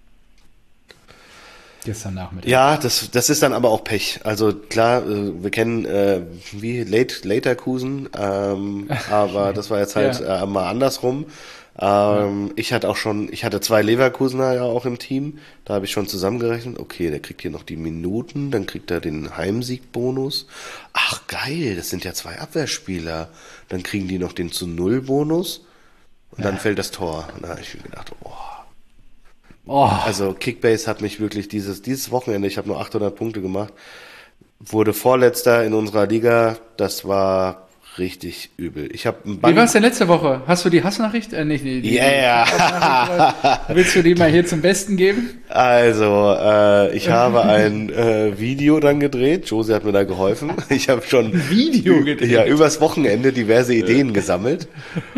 Gestern Nachmittag. Ja, das ist dann aber auch Pech. Also klar, wir kennen Leverkusen, aber das war jetzt halt Ja. mal andersrum. Ich hatte 2 Leverkusener ja auch im Team. Da habe ich schon zusammengerechnet, okay, der kriegt hier noch die Minuten, dann kriegt er den Heimsiegbonus. Ach geil, das sind ja 2 Abwehrspieler. Dann kriegen die noch den zu Null Bonus und dann fällt das Tor. Und da habe ich mir gedacht, oh. Oh, Also Kickbase hat mich wirklich dieses Wochenende, ich habe nur 800 Punkte gemacht, wurde Vorletzter in unserer Liga. Das war richtig übel. Ich habe wie war es denn letzte Woche? Hast du die Hassnachricht? Nicht die Yeah. Hassnachricht. Willst du die mal hier zum Besten geben? Also, ich habe ein Video dann gedreht. Josie hat mir da geholfen. Ich habe schon Video gedreht? Ja, übers Wochenende diverse Ideen gesammelt.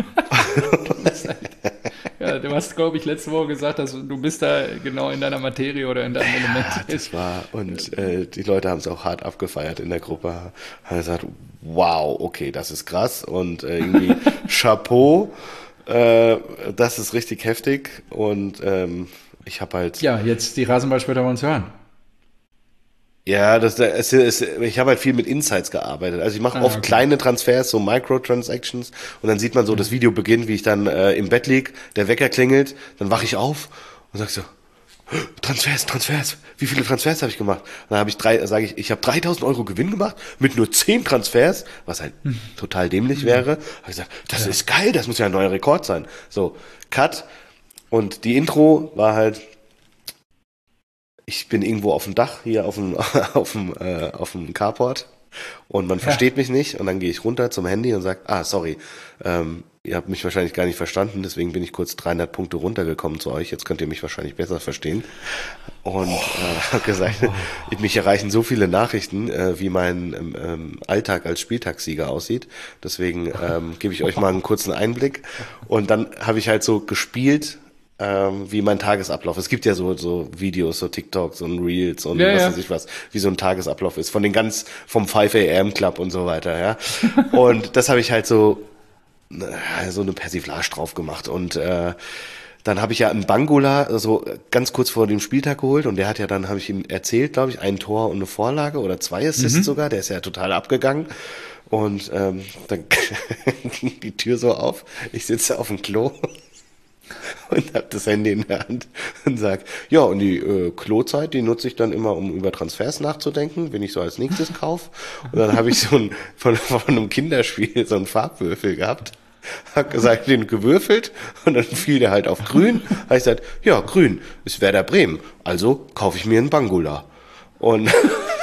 Ja, du hast, glaube ich, letzte Woche gesagt, dass du bist da genau in deiner Materie oder in deinem Element. Und die Leute haben es auch hart abgefeiert in der Gruppe. Haben gesagt, wow, okay, das ist krass und irgendwie Chapeau, das ist richtig heftig und ich habe halt Ja, jetzt die Rasenballspötter wollen uns hören. ja, ich habe halt viel mit Insights gearbeitet. Also ich mache oft Okay. kleine Transfers, so Microtransactions und dann sieht man so, das Video beginnt, wie ich dann im Bett lieg, der Wecker klingelt, dann wache ich auf und sag so, Transfers, wie viele Transfers habe ich gemacht? Und dann habe ich habe 3.000 Euro Gewinn gemacht mit nur 10 Transfers, was halt total dämlich wäre. Habe ich gesagt, das ist geil, das muss ja ein neuer Rekord sein. So, Cut und die Intro war halt, ich bin irgendwo auf dem Dach, hier auf dem, auf dem Carport und man versteht mich nicht und dann gehe ich runter zum Handy und sage, sorry, ihr habt mich wahrscheinlich gar nicht verstanden, deswegen bin ich kurz 300 Punkte runtergekommen zu euch, jetzt könnt ihr mich wahrscheinlich besser verstehen und habe gesagt, mich erreichen so viele Nachrichten, wie mein Alltag als Spieltagssieger aussieht, deswegen gebe ich euch mal einen kurzen Einblick und dann habe ich halt so gespielt, wie mein Tagesablauf. Es gibt ja so Videos, so TikToks und Reels und Ja, was ja. weiß ich was, wie so ein Tagesablauf ist, vom 5 AM Club und so weiter, ja. Und das habe ich halt so eine Persiflage drauf gemacht und dann habe ich ja einen Bangula so ganz kurz vor dem Spieltag geholt und der hat ja dann, habe ich ihm erzählt, glaube ich, ein Tor und eine Vorlage oder 2 Assists sogar, der ist ja total abgegangen und dann ging die Tür so auf, ich sitze auf dem Klo und hab das Handy in der Hand und sag, ja, und die Klozeit, die nutze ich dann immer, um über Transfers nachzudenken, wenn ich so als nächstes kauf. Und dann habe ich von einem Kinderspiel so einen Farbwürfel gehabt, hab gesagt, den gewürfelt und dann fiel der halt auf grün. Hab ich gesagt, ja, grün ist Werder Bremen, also kaufe ich mir einen Bangula. Und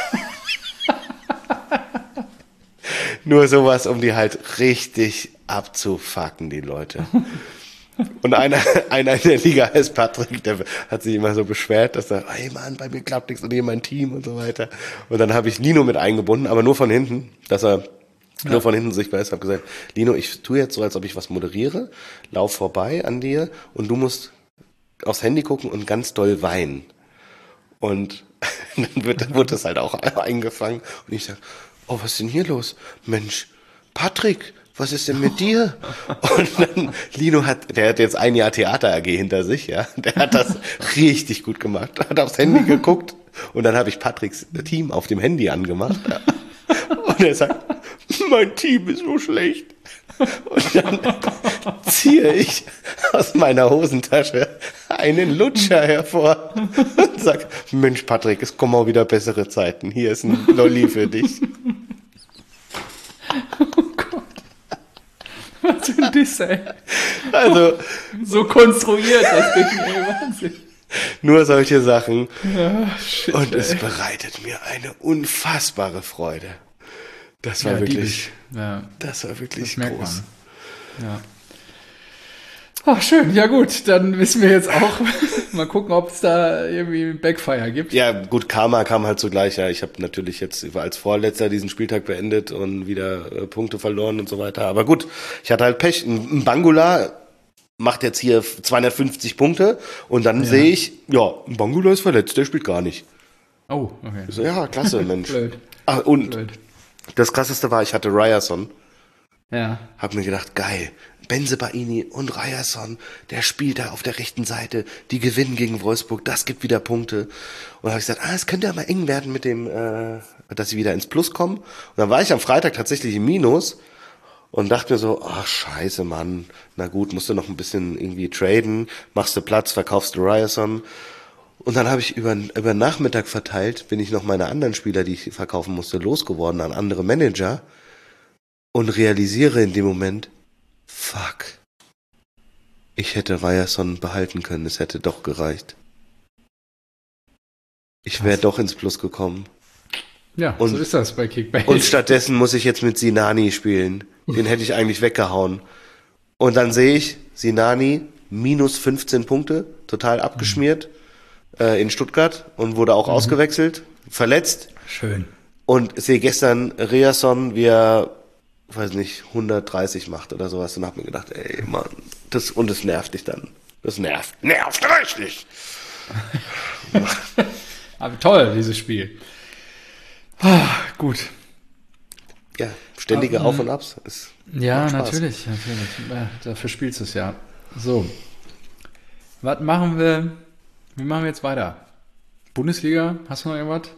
nur sowas, um die halt richtig abzufucken, die Leute. Und einer in der Liga heißt Patrick, der hat sich immer so beschwert, dass er, hey Mann, bei mir klappt nichts und hier mein Team und so weiter. Und dann habe ich Lino mit eingebunden, aber nur von hinten, dass er nur von hinten sichtbar ist. Habe gesagt, Lino, ich tue jetzt so, als ob ich was moderiere, lauf vorbei an dir und du musst aufs Handy gucken und ganz doll weinen. Und dann wurde das halt auch eingefangen und ich sag, oh, was ist denn hier los? Mensch, Patrick, was ist denn mit dir? Und dann, der hat jetzt ein Jahr Theater AG hinter sich, ja. Der hat das richtig gut gemacht, hat aufs Handy geguckt und dann habe ich Patricks Team auf dem Handy angemacht. Ja. Und er sagt, mein Team ist so schlecht. Und dann ziehe ich aus meiner Hosentasche einen Lutscher hervor und sag, Mensch Patrick, es kommen auch wieder bessere Zeiten. Hier ist ein Lolli für dich. Was für ein Diss, ey. Also, So konstruiert, das Ding, ey, Wahnsinn. Nur solche Sachen. Ja, shit, Und es bereitet mir eine unfassbare Freude. Das war wirklich, diebisch. Ja, das war wirklich das merkt groß. man. Ja. Ach, schön. Ja gut, dann wissen wir jetzt auch. Mal gucken, ob es da irgendwie Backfire gibt. Ja, gut, Karma kam halt zugleich. Ja, ich habe natürlich jetzt als Vorletzter diesen Spieltag beendet und wieder Punkte verloren und so weiter. Aber gut, ich hatte halt Pech. Ein Bangula macht jetzt hier 250 Punkte und dann sehe ich, ja, ein Bangula ist verletzt, der spielt gar nicht. Oh, okay. Ich so, ja, klasse, Mensch. Blöd. Ach, und Blöd. das Krasseste war, ich hatte Ryerson. Ja. Hab mir gedacht, geil, Bensebaini und Ryerson, der spielt da auf der rechten Seite, die gewinnen gegen Wolfsburg, das gibt wieder Punkte. Und habe ich gesagt, es könnte ja mal eng werden mit dem, dass sie wieder ins Plus kommen. Und dann war ich am Freitag tatsächlich im Minus und dachte mir so, ach scheiße, Mann, na gut, musst du noch ein bisschen irgendwie traden, machst du Platz, verkaufst du Ryerson. Und dann habe ich über Nachmittag verteilt, bin ich noch meine anderen Spieler, die ich verkaufen musste, losgeworden an andere Manager und realisiere in dem Moment, fuck, ich hätte Ryerson behalten können, es hätte doch gereicht. Ich wäre doch ins Plus gekommen. Ja, Und- so ist das bei Kickbase. Und stattdessen muss ich jetzt mit Sinani spielen. Den hätte ich eigentlich weggehauen. Und dann sehe ich, Sinani minus 15 Punkte, total abgeschmiert in Stuttgart und wurde auch ausgewechselt, verletzt. Schön. Und sehe gestern Ryerson, wie er, weiß nicht, 130 macht oder sowas. Und hab mir gedacht, ey, Mann, das nervt dich dann. Das nervt richtig. Aber toll, dieses Spiel. Ah, gut. Ja, ständige Auf und Abs. Es Ja, macht Spaß. natürlich. Ja, dafür spielst du es ja. So. Was machen wir? Wie machen wir jetzt weiter? Bundesliga? Hast du noch irgendwas?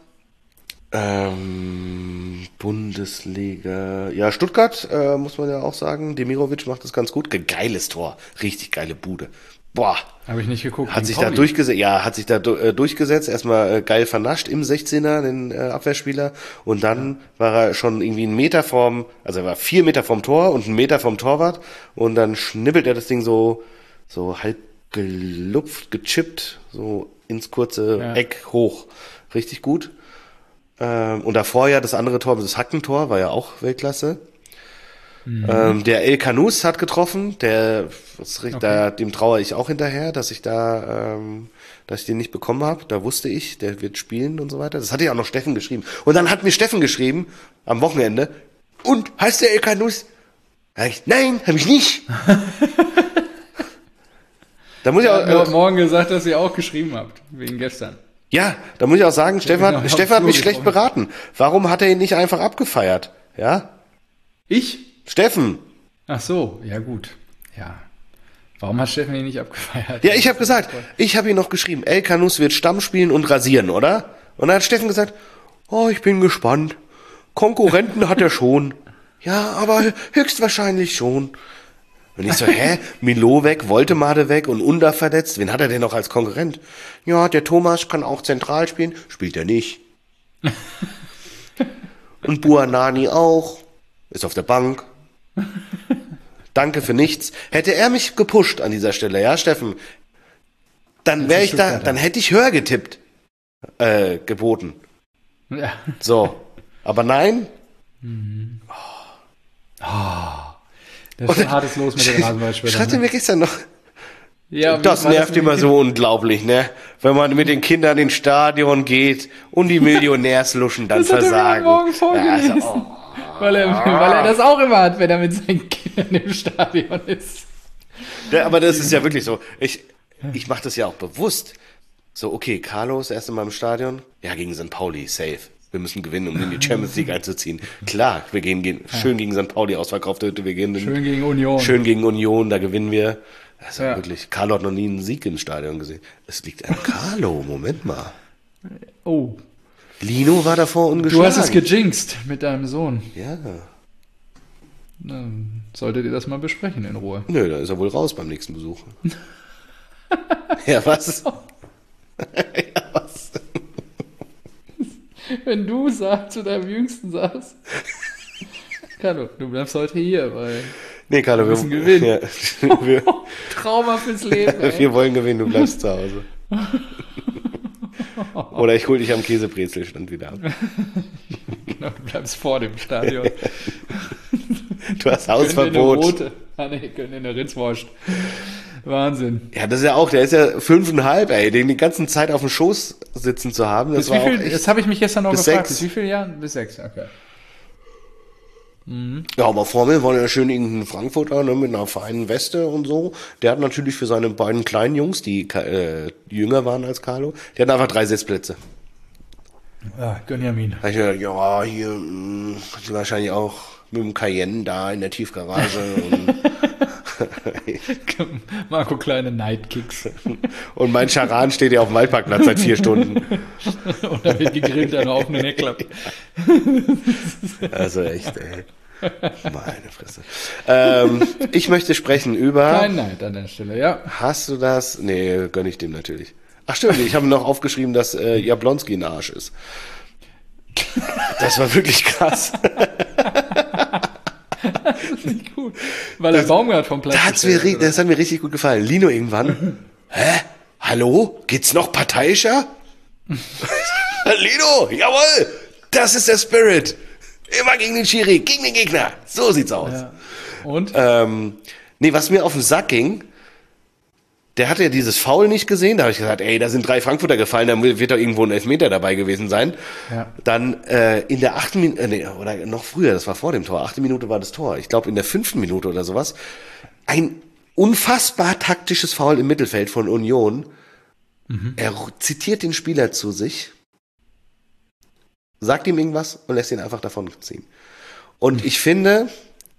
Bundesliga. Ja, Stuttgart, muss man ja auch sagen. Demirovic macht das ganz gut. Geiles Tor. Richtig geile Bude. Boah. Habe ich nicht geguckt. Hat Gegen sich Pauli. da durchgesetzt. Ja, hat sich da durchgesetzt. Erstmal geil vernascht im 16er, den Abwehrspieler. Und dann war er schon irgendwie einen Meter also er war 4 Meter vom Tor und 1 Meter vom Torwart. Und dann schnippelt er das Ding so halb gelupft, gechippt, so ins kurze Eck hoch. Richtig gut. Und davor ja das andere Tor, das Hackentor, war ja auch Weltklasse. Der El Canus hat getroffen, dem trauere ich auch hinterher, dass ich den nicht bekommen habe. Da wusste ich, der wird spielen und so weiter. Das hatte ja auch noch Steffen geschrieben. Und dann hat mir Steffen geschrieben, am Wochenende, und, heißt der El Canus? Nein, habe ich nicht. Da muss ich Ich habe auch, heute Morgen gesagt, dass ihr auch geschrieben habt, wegen gestern. ja, da muss ich auch sagen, Steffen genau, hat mich Flur schlecht getroffen. beraten. Warum hat er ihn nicht einfach abgefeiert? Ja? Ich? Steffen. Ach so, ja gut. Ja. Warum hat Steffen ihn nicht abgefeiert? Ja, ich habe gesagt, ich habe ihn noch geschrieben, El Canus wird Stamm spielen und rasieren, oder? Und dann hat Steffen gesagt, oh, ich bin gespannt. Konkurrenten hat er schon. Ja, aber höchstwahrscheinlich schon. Und ich so, Milo weg, Woltemade weg und Unda verletzt. Wen hat er denn noch als Konkurrent? Ja, der Thomas kann auch zentral spielen. Spielt er nicht. Und Buanani auch. Ist auf der Bank. Danke für nichts. Hätte er mich gepusht an dieser Stelle, ja, Steffen, dann wäre ich da, dann hätte ich höher getippt, geboten. Ja. So. Aber nein. Das ist ein hartes Los mit den Rasenballspielern. Schreibt er mir gestern noch. Ja, Das nervt immer so unglaublich, ne? Wenn man mit den Kindern ins Stadion geht und die Millionärsluschen dann Das hat er mir versagen. heute Morgen vorgelesen. Ja, also, Weil er das auch immer hat, wenn er mit seinen Kindern im Stadion ist. Ja, aber das ist ja wirklich so. Ich mache das ja auch bewusst. So, okay, Carlos, erst Mal im Stadion. Ja, gegen St. Pauli, safe. Wir müssen gewinnen, um in die Champions League einzuziehen. Klar, wir gehen schön gegen St. Pauli, ausverkaufte Hütte, wir gehen Schön gegen Union. schön gegen Union, da gewinnen wir. Also Ja. wirklich, Carlo hat noch nie einen Sieg im Stadion gesehen. Es liegt an Carlo, Moment mal. Oh, Lino war davor du ungeschlagen. hast es gejinxt mit deinem Sohn. Ja. Dann solltet ihr das mal besprechen in Ruhe. Nö, da ist er wohl raus beim nächsten Besuch. Ja, was? Ja, was? Wenn du zu deinem Jüngsten sagst, Carlo, du bleibst heute hier, weil Nee, Carlo, müssen gewinnen. Ja, Trauma fürs Leben, ey. wir wollen gewinnen, du bleibst zu Hause. Oder ich hole dich am Käsebrezelstand wieder ab. Genau, du bleibst vor dem Stadion. Du hast Hausverbot. Können in der Ritzwurst. Wahnsinn. Ja, das ist ja auch, der ist ja 5,5, ey, den die ganze Zeit auf dem Schoß sitzen zu haben. Das war das habe ich mich gestern noch gefragt. 6. Bis wie viel Jahren? Bis 6, okay. Ja, aber vor mir war ja schön irgendein Frankfurter, ne, mit einer feinen Weste und so. Der hat natürlich für seine beiden kleinen Jungs, die jünger waren als Carlo, der hat einfach 3 Sitzplätze. Ja, Gönjamin. Da hab ich gedacht, ja, hier sind wahrscheinlich auch mit dem Cayenne da in der Tiefgarage. Und Marco kleine Nightkicks. und mein Charan steht ja auf dem Waldparkplatz seit 4 Stunden. Und da wird gegrillt an einer offenen Heckklappe. Also echt, ey. Meine Fresse. Ich möchte sprechen über... Kein Neid an der Stelle, ja. Hast du das? Nee, gönn ich dem natürlich. Ach stimmt, ich habe noch aufgeschrieben, dass Jablonski ein Arsch ist. Das war wirklich krass. Das ist nicht gut. Weil der Baumgart vom Platz Das hat mir richtig gut gefallen. Lino irgendwann. Hä? Hallo? Geht's noch parteiischer? Lino, jawohl! Das ist der Spirit. Immer gegen den Schiri, gegen den Gegner. So sieht's aus. Ja. Und? Nee, was mir auf den Sack ging, der hatte ja dieses Foul nicht gesehen. Da habe ich gesagt, ey, da sind 3 Frankfurter gefallen, da wird doch irgendwo ein Elfmeter dabei gewesen sein. Ja. Dann in der 8. Minute, oder noch früher, das war vor dem Tor, 8. Minute war das Tor. Ich glaube in der 5. Minute oder sowas. Ein unfassbar taktisches Foul im Mittelfeld von Union. Er zitiert den Spieler zu sich, sagt ihm irgendwas und lässt ihn einfach davon ziehen. Und ich finde,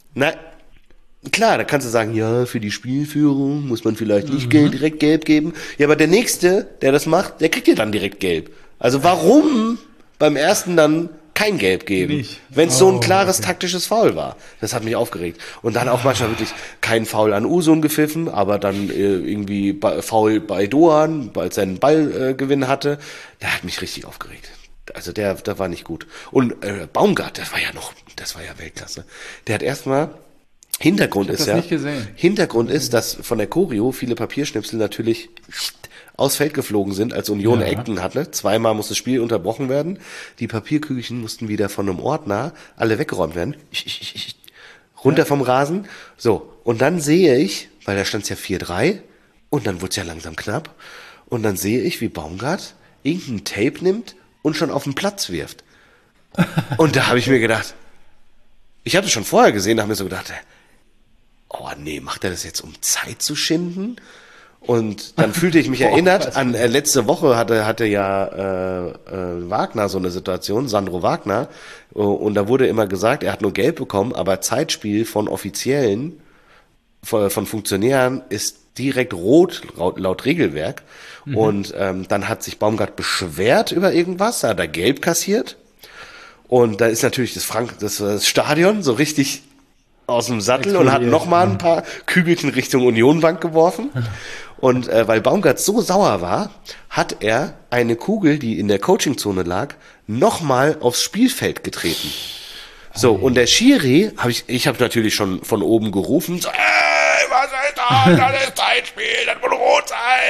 klar, da kannst du sagen, ja, für die Spielführung muss man vielleicht nicht direkt gelb geben. Ja, aber der Nächste, der das macht, der kriegt ja dann direkt gelb. Also warum beim ersten dann kein Gelb geben, wenn es so ein klares taktisches Foul war? Das hat mich aufgeregt. Und dann auch manchmal wirklich kein Foul an Usun gepfiffen, aber dann irgendwie Foul bei Doan, als er einen Ballgewinn hatte. Der hat mich richtig aufgeregt. Also der war nicht gut. Und Baumgart, das war ja Weltklasse. Der hat erstmal Hintergrund ist, dass von der Choreo viele Papierschnipsel natürlich aus Feld geflogen sind, als Union Ecken hatte. 2-mal muss das Spiel unterbrochen werden. Die Papierkügelchen mussten wieder von einem Ordner alle weggeräumt werden. Runter vom Rasen. So, und dann sehe ich, weil da stand es ja 4-3 und dann wurde es ja langsam knapp. Und dann sehe ich, wie Baumgart irgendein Tape nimmt und schon auf den Platz wirft. Und da habe ich mir gedacht, ich habe es schon vorher gesehen, da habe ich mir so gedacht, oh nee, macht er das jetzt, um Zeit zu schinden? Und dann fühlte ich mich erinnert an letzte Woche hatte ja Wagner so eine Situation, Sandro Wagner, und da wurde immer gesagt, er hat nur Gelb bekommen, aber Zeitspiel von Offiziellen, von Funktionären ist direkt rot laut Regelwerk. Und dann hat sich Baumgart beschwert über irgendwas, da hat er Gelb kassiert. Und da ist natürlich das Stadion so richtig aus dem Sattel und hat nochmal ein paar Kügelchen Richtung Unionbank geworfen. Und weil Baumgart so sauer war, hat er eine Kugel, die in der Coachingzone lag, nochmal aufs Spielfeld getreten. So, und der Schiri, ich habe natürlich schon von oben gerufen, so, ey, was ist das? Das ist Zeitspiel, das muss rot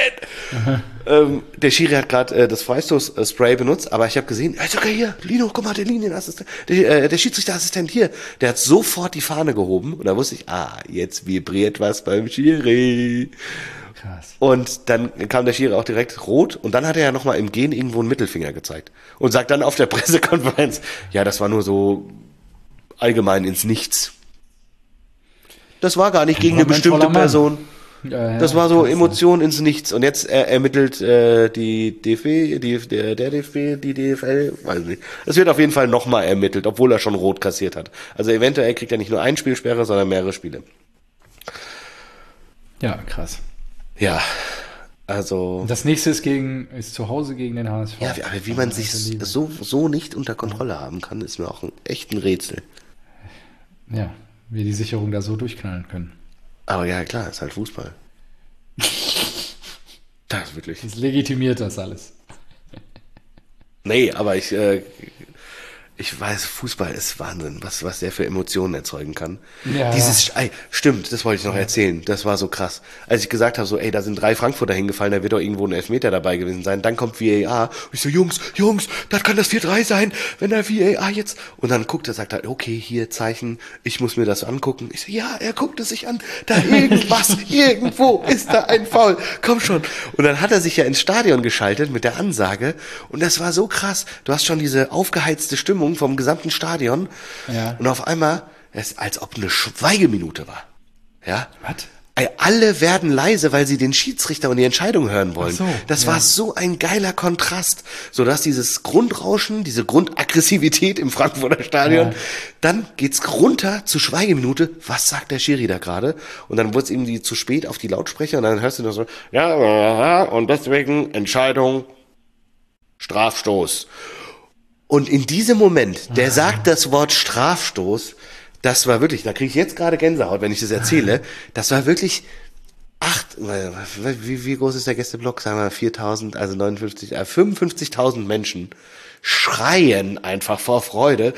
sein. Der Schiri hat gerade das Freistoß-Spray benutzt, aber ich habe gesehen, okay, hier, Lino, guck mal, der Linienassistent, der Schiedsrichterassistent hier, der hat sofort die Fahne gehoben und da wusste ich, jetzt vibriert was beim Schiri. Krass. Und dann kam der Schiri auch direkt rot und dann hat er ja nochmal im Gehen irgendwo einen Mittelfinger gezeigt und sagt dann auf der Pressekonferenz, ja, das war nur so allgemein ins Nichts. Das war gar nicht gegen eine bestimmte Person. Das war so Emotion ins Nichts. Und jetzt ermittelt die DFB, der DFB, die DFL, weiß nicht. Es wird auf jeden Fall nochmal ermittelt, obwohl er schon rot kassiert hat. Also eventuell kriegt er nicht nur ein Spielsperre, sondern mehrere Spiele. Ja, krass. Ja, also... Das nächste ist zu Hause gegen den HSV. Ja, aber wie man sich so nicht unter Kontrolle haben kann, ist mir auch echt ein Rätsel. Ja, wir die Sicherung da so durchknallen können. Aber ja, klar, ist halt Fußball. Das ist wirklich... Das legitimiert das alles. Nee, aber ich Ich weiß, Fußball ist Wahnsinn, was der für Emotionen erzeugen kann. Ja. Stimmt, das wollte ich noch erzählen. Das war so krass. Als ich gesagt habe, so, ey, da sind 3 Frankfurter hingefallen, da wird doch irgendwo ein Elfmeter dabei gewesen sein. Dann kommt VAR. Und ich so, Jungs, das kann das 4-3 sein, wenn der VAR jetzt... Und dann guckt er, sagt er, okay, hier Zeichen, ich muss mir das angucken. Ich so, ja, er guckt es sich an. Da irgendwo ist da ein Foul. Komm schon. Und dann hat er sich ja ins Stadion geschaltet mit der Ansage. Und das war so krass. Du hast schon diese aufgeheizte Stimmung vom gesamten Stadion. Ja. Und auf einmal, es als ob eine Schweigeminute war. Ja. Was? Ey, alle werden leise, weil sie den Schiedsrichter und die Entscheidung hören wollen. Ach so, das ja. war so ein geiler Kontrast, sodass dieses Grundrauschen, diese Grundaggressivität im Frankfurter Stadion, dann geht's runter zur Schweigeminute. Was sagt der Schiri da gerade? Und dann wurde es irgendwie zu spät auf die Lautsprecher und dann hörst du nur so, ja, und deswegen Entscheidung, Strafstoß. Und in diesem Moment, der sagt das Wort Strafstoß, das war wirklich, da kriege ich jetzt gerade Gänsehaut, wenn ich das erzähle, das war wirklich wie groß ist der Gästeblock? Sagen wir 4.000, also 55.000 Menschen schreien einfach vor Freude.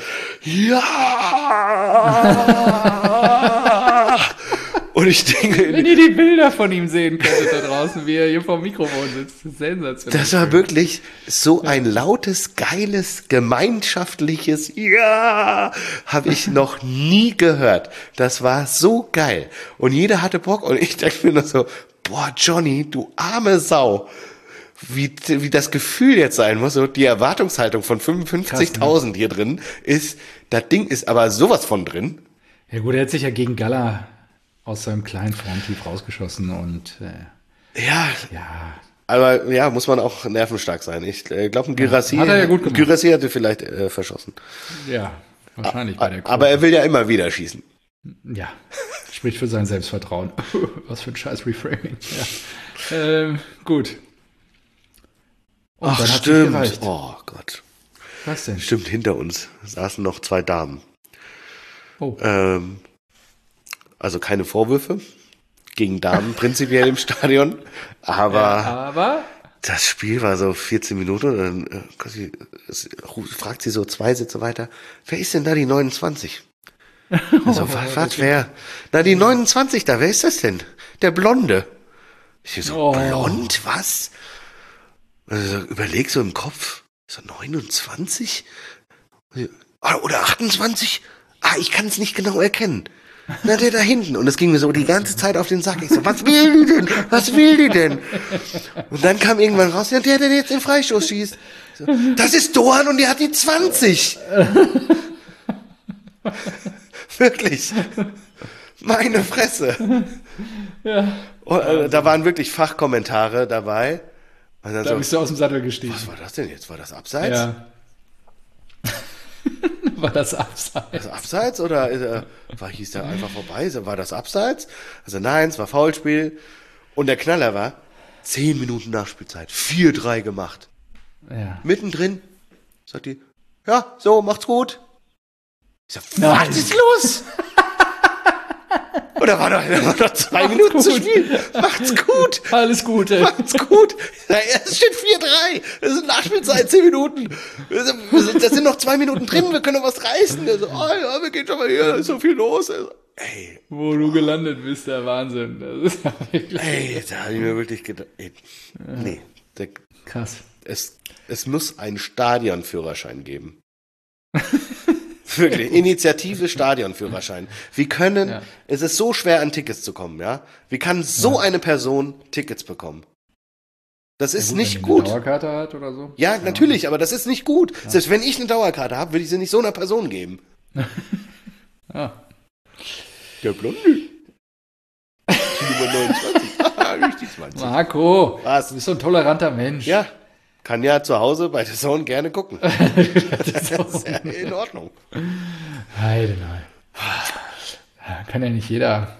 Ja! Und ich denke... Wenn ihr die Bilder von ihm sehen könntet da draußen, wie er hier vor dem Mikrofon sitzt, das ist sensationell. Das war wirklich so ein lautes, geiles, gemeinschaftliches Ja, habe ich noch nie gehört. Das war so geil. Und jeder hatte Bock und ich dachte mir nur so, boah, Johnny, du arme Sau. Wie das Gefühl jetzt sein muss, so die Erwartungshaltung von 55.000 hier drin ist, das Ding ist aber sowas von drin. Ja gut, er hat sich ja gegen Gala aus seinem kleinen Formtief rausgeschossen und Ja. ja. Aber ja, muss man auch nervenstark sein. Ich glaube, ein Girassi, hat er ja gut gemacht. Girassi hatte vielleicht verschossen. Ja, wahrscheinlich bei der Kurve. Aber er will ja immer wieder schießen. Ja, spricht für sein Selbstvertrauen. Was für ein scheiß Reframing. Ja. Gut. Und Ach, dann hat's stimmt. nicht gereicht. Oh Gott. Was denn? Stimmt, hinter uns saßen noch 2 Damen. Oh. Also keine Vorwürfe gegen Damen prinzipiell im Stadion, aber das Spiel war so 14 Minuten und dann fragt sie so 2 Sätze weiter, wer ist denn da die 29? Also, was, wer? Na, die 29 da, wer ist das denn? Der Blonde. Ich so, blond, was? Also, überleg so im Kopf, so 29? Oder 28? Ich kann es nicht genau erkennen. Na, der da hinten. Und es ging mir so die ganze Zeit auf den Sack. Ich so, was will die denn? Was will die denn? Und dann kam irgendwann raus, ja, der jetzt den Freistoß schießt. So, das ist Doan und der hat die 20. Wirklich. Meine Fresse. Ja. Und, da waren wirklich Fachkommentare dabei. Und dann Da bist du aus dem Sattel gestiegen. was war das denn jetzt? War das abseits? Ja. War das abseits? Das abseits oder hieß der einfach vorbei? War das abseits? Also nein, es war Foulspiel. Und der Knaller war 10 Minuten Nachspielzeit. 4-3 gemacht. Ja. Mittendrin sagt die, ja, so, macht's gut. Ich sag, Nein. was ist los? Und da war noch 2 Minuten zu spielen. Macht's gut. Alles Gute. Macht's gut. Es steht 4-3. Das ist Nachspielzeit, 10 Minuten. Das sind noch 2 Minuten drin, wir können noch was reißen. Er so, ja, wir gehen schon mal hier, ist so viel los. So, ey. Wo du gelandet bist, der Wahnsinn. Das ist ja wirklich Da habe ich mir wirklich gedacht, nee. krass. Es muss einen Stadionführerschein geben. Wirklich, Initiative Stadionführerschein. Es ist so schwer an Tickets zu kommen, ja? Wie kann so eine Person Tickets bekommen? Das ist nicht wenn die gut. eine Dauerkarte hat oder so? Ja, natürlich, aber das ist nicht gut. Selbst wenn ich eine Dauerkarte habe, würde ich sie nicht so einer Person geben. Ja. Der Blonde. Nummer 29. Nicht die 20. Marco, Was? du bist so ein toleranter Mensch. Ja, kann ja zu Hause bei der Zone gerne gucken. Das ist ja in Ordnung. Heidenei. Kann ja nicht jeder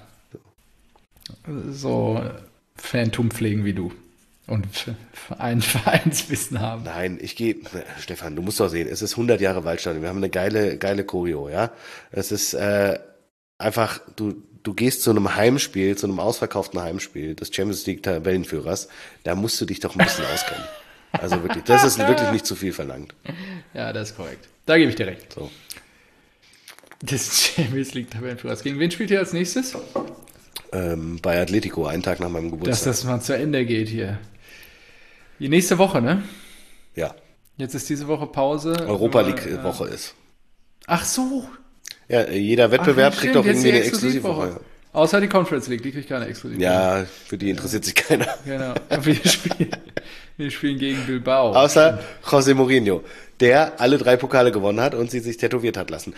so Fantum pflegen wie du und ein Vereinswissen haben. Nein, Stefan, du musst doch sehen, es ist 100 Jahre Waldstadion. Wir haben eine geile Choreo, ja. Es ist einfach, du gehst zu einem Heimspiel, zu einem ausverkauften Heimspiel des Champions League Tabellenführers, da musst du dich doch ein bisschen auskennen. Also wirklich, das ist wirklich nicht zu viel verlangt. Ja, das ist korrekt. Da gebe ich dir recht. So. Das Champions League Tabellenführer. Gegen wen spielt ihr als nächstes? Bei Atletico, einen Tag nach meinem Dass Geburtstag. das mal zu Ende geht hier. Die nächste Woche, ne? Ja, Jetzt ist diese Woche Pause. Europa League-Woche ist. Ach so. Ja, jeder Wettbewerb Ach, ja, kriegt stimmt, auch irgendwie jetzt eine die Exklusivwoche. Außer die Conference League, die kriegt keine Exklusivwoche. Ja, für die interessiert sich keiner. Genau. Wir spielen gegen Bilbao. Außer José Mourinho, der alle 3 Pokale gewonnen hat und sie sich tätowiert hat lassen.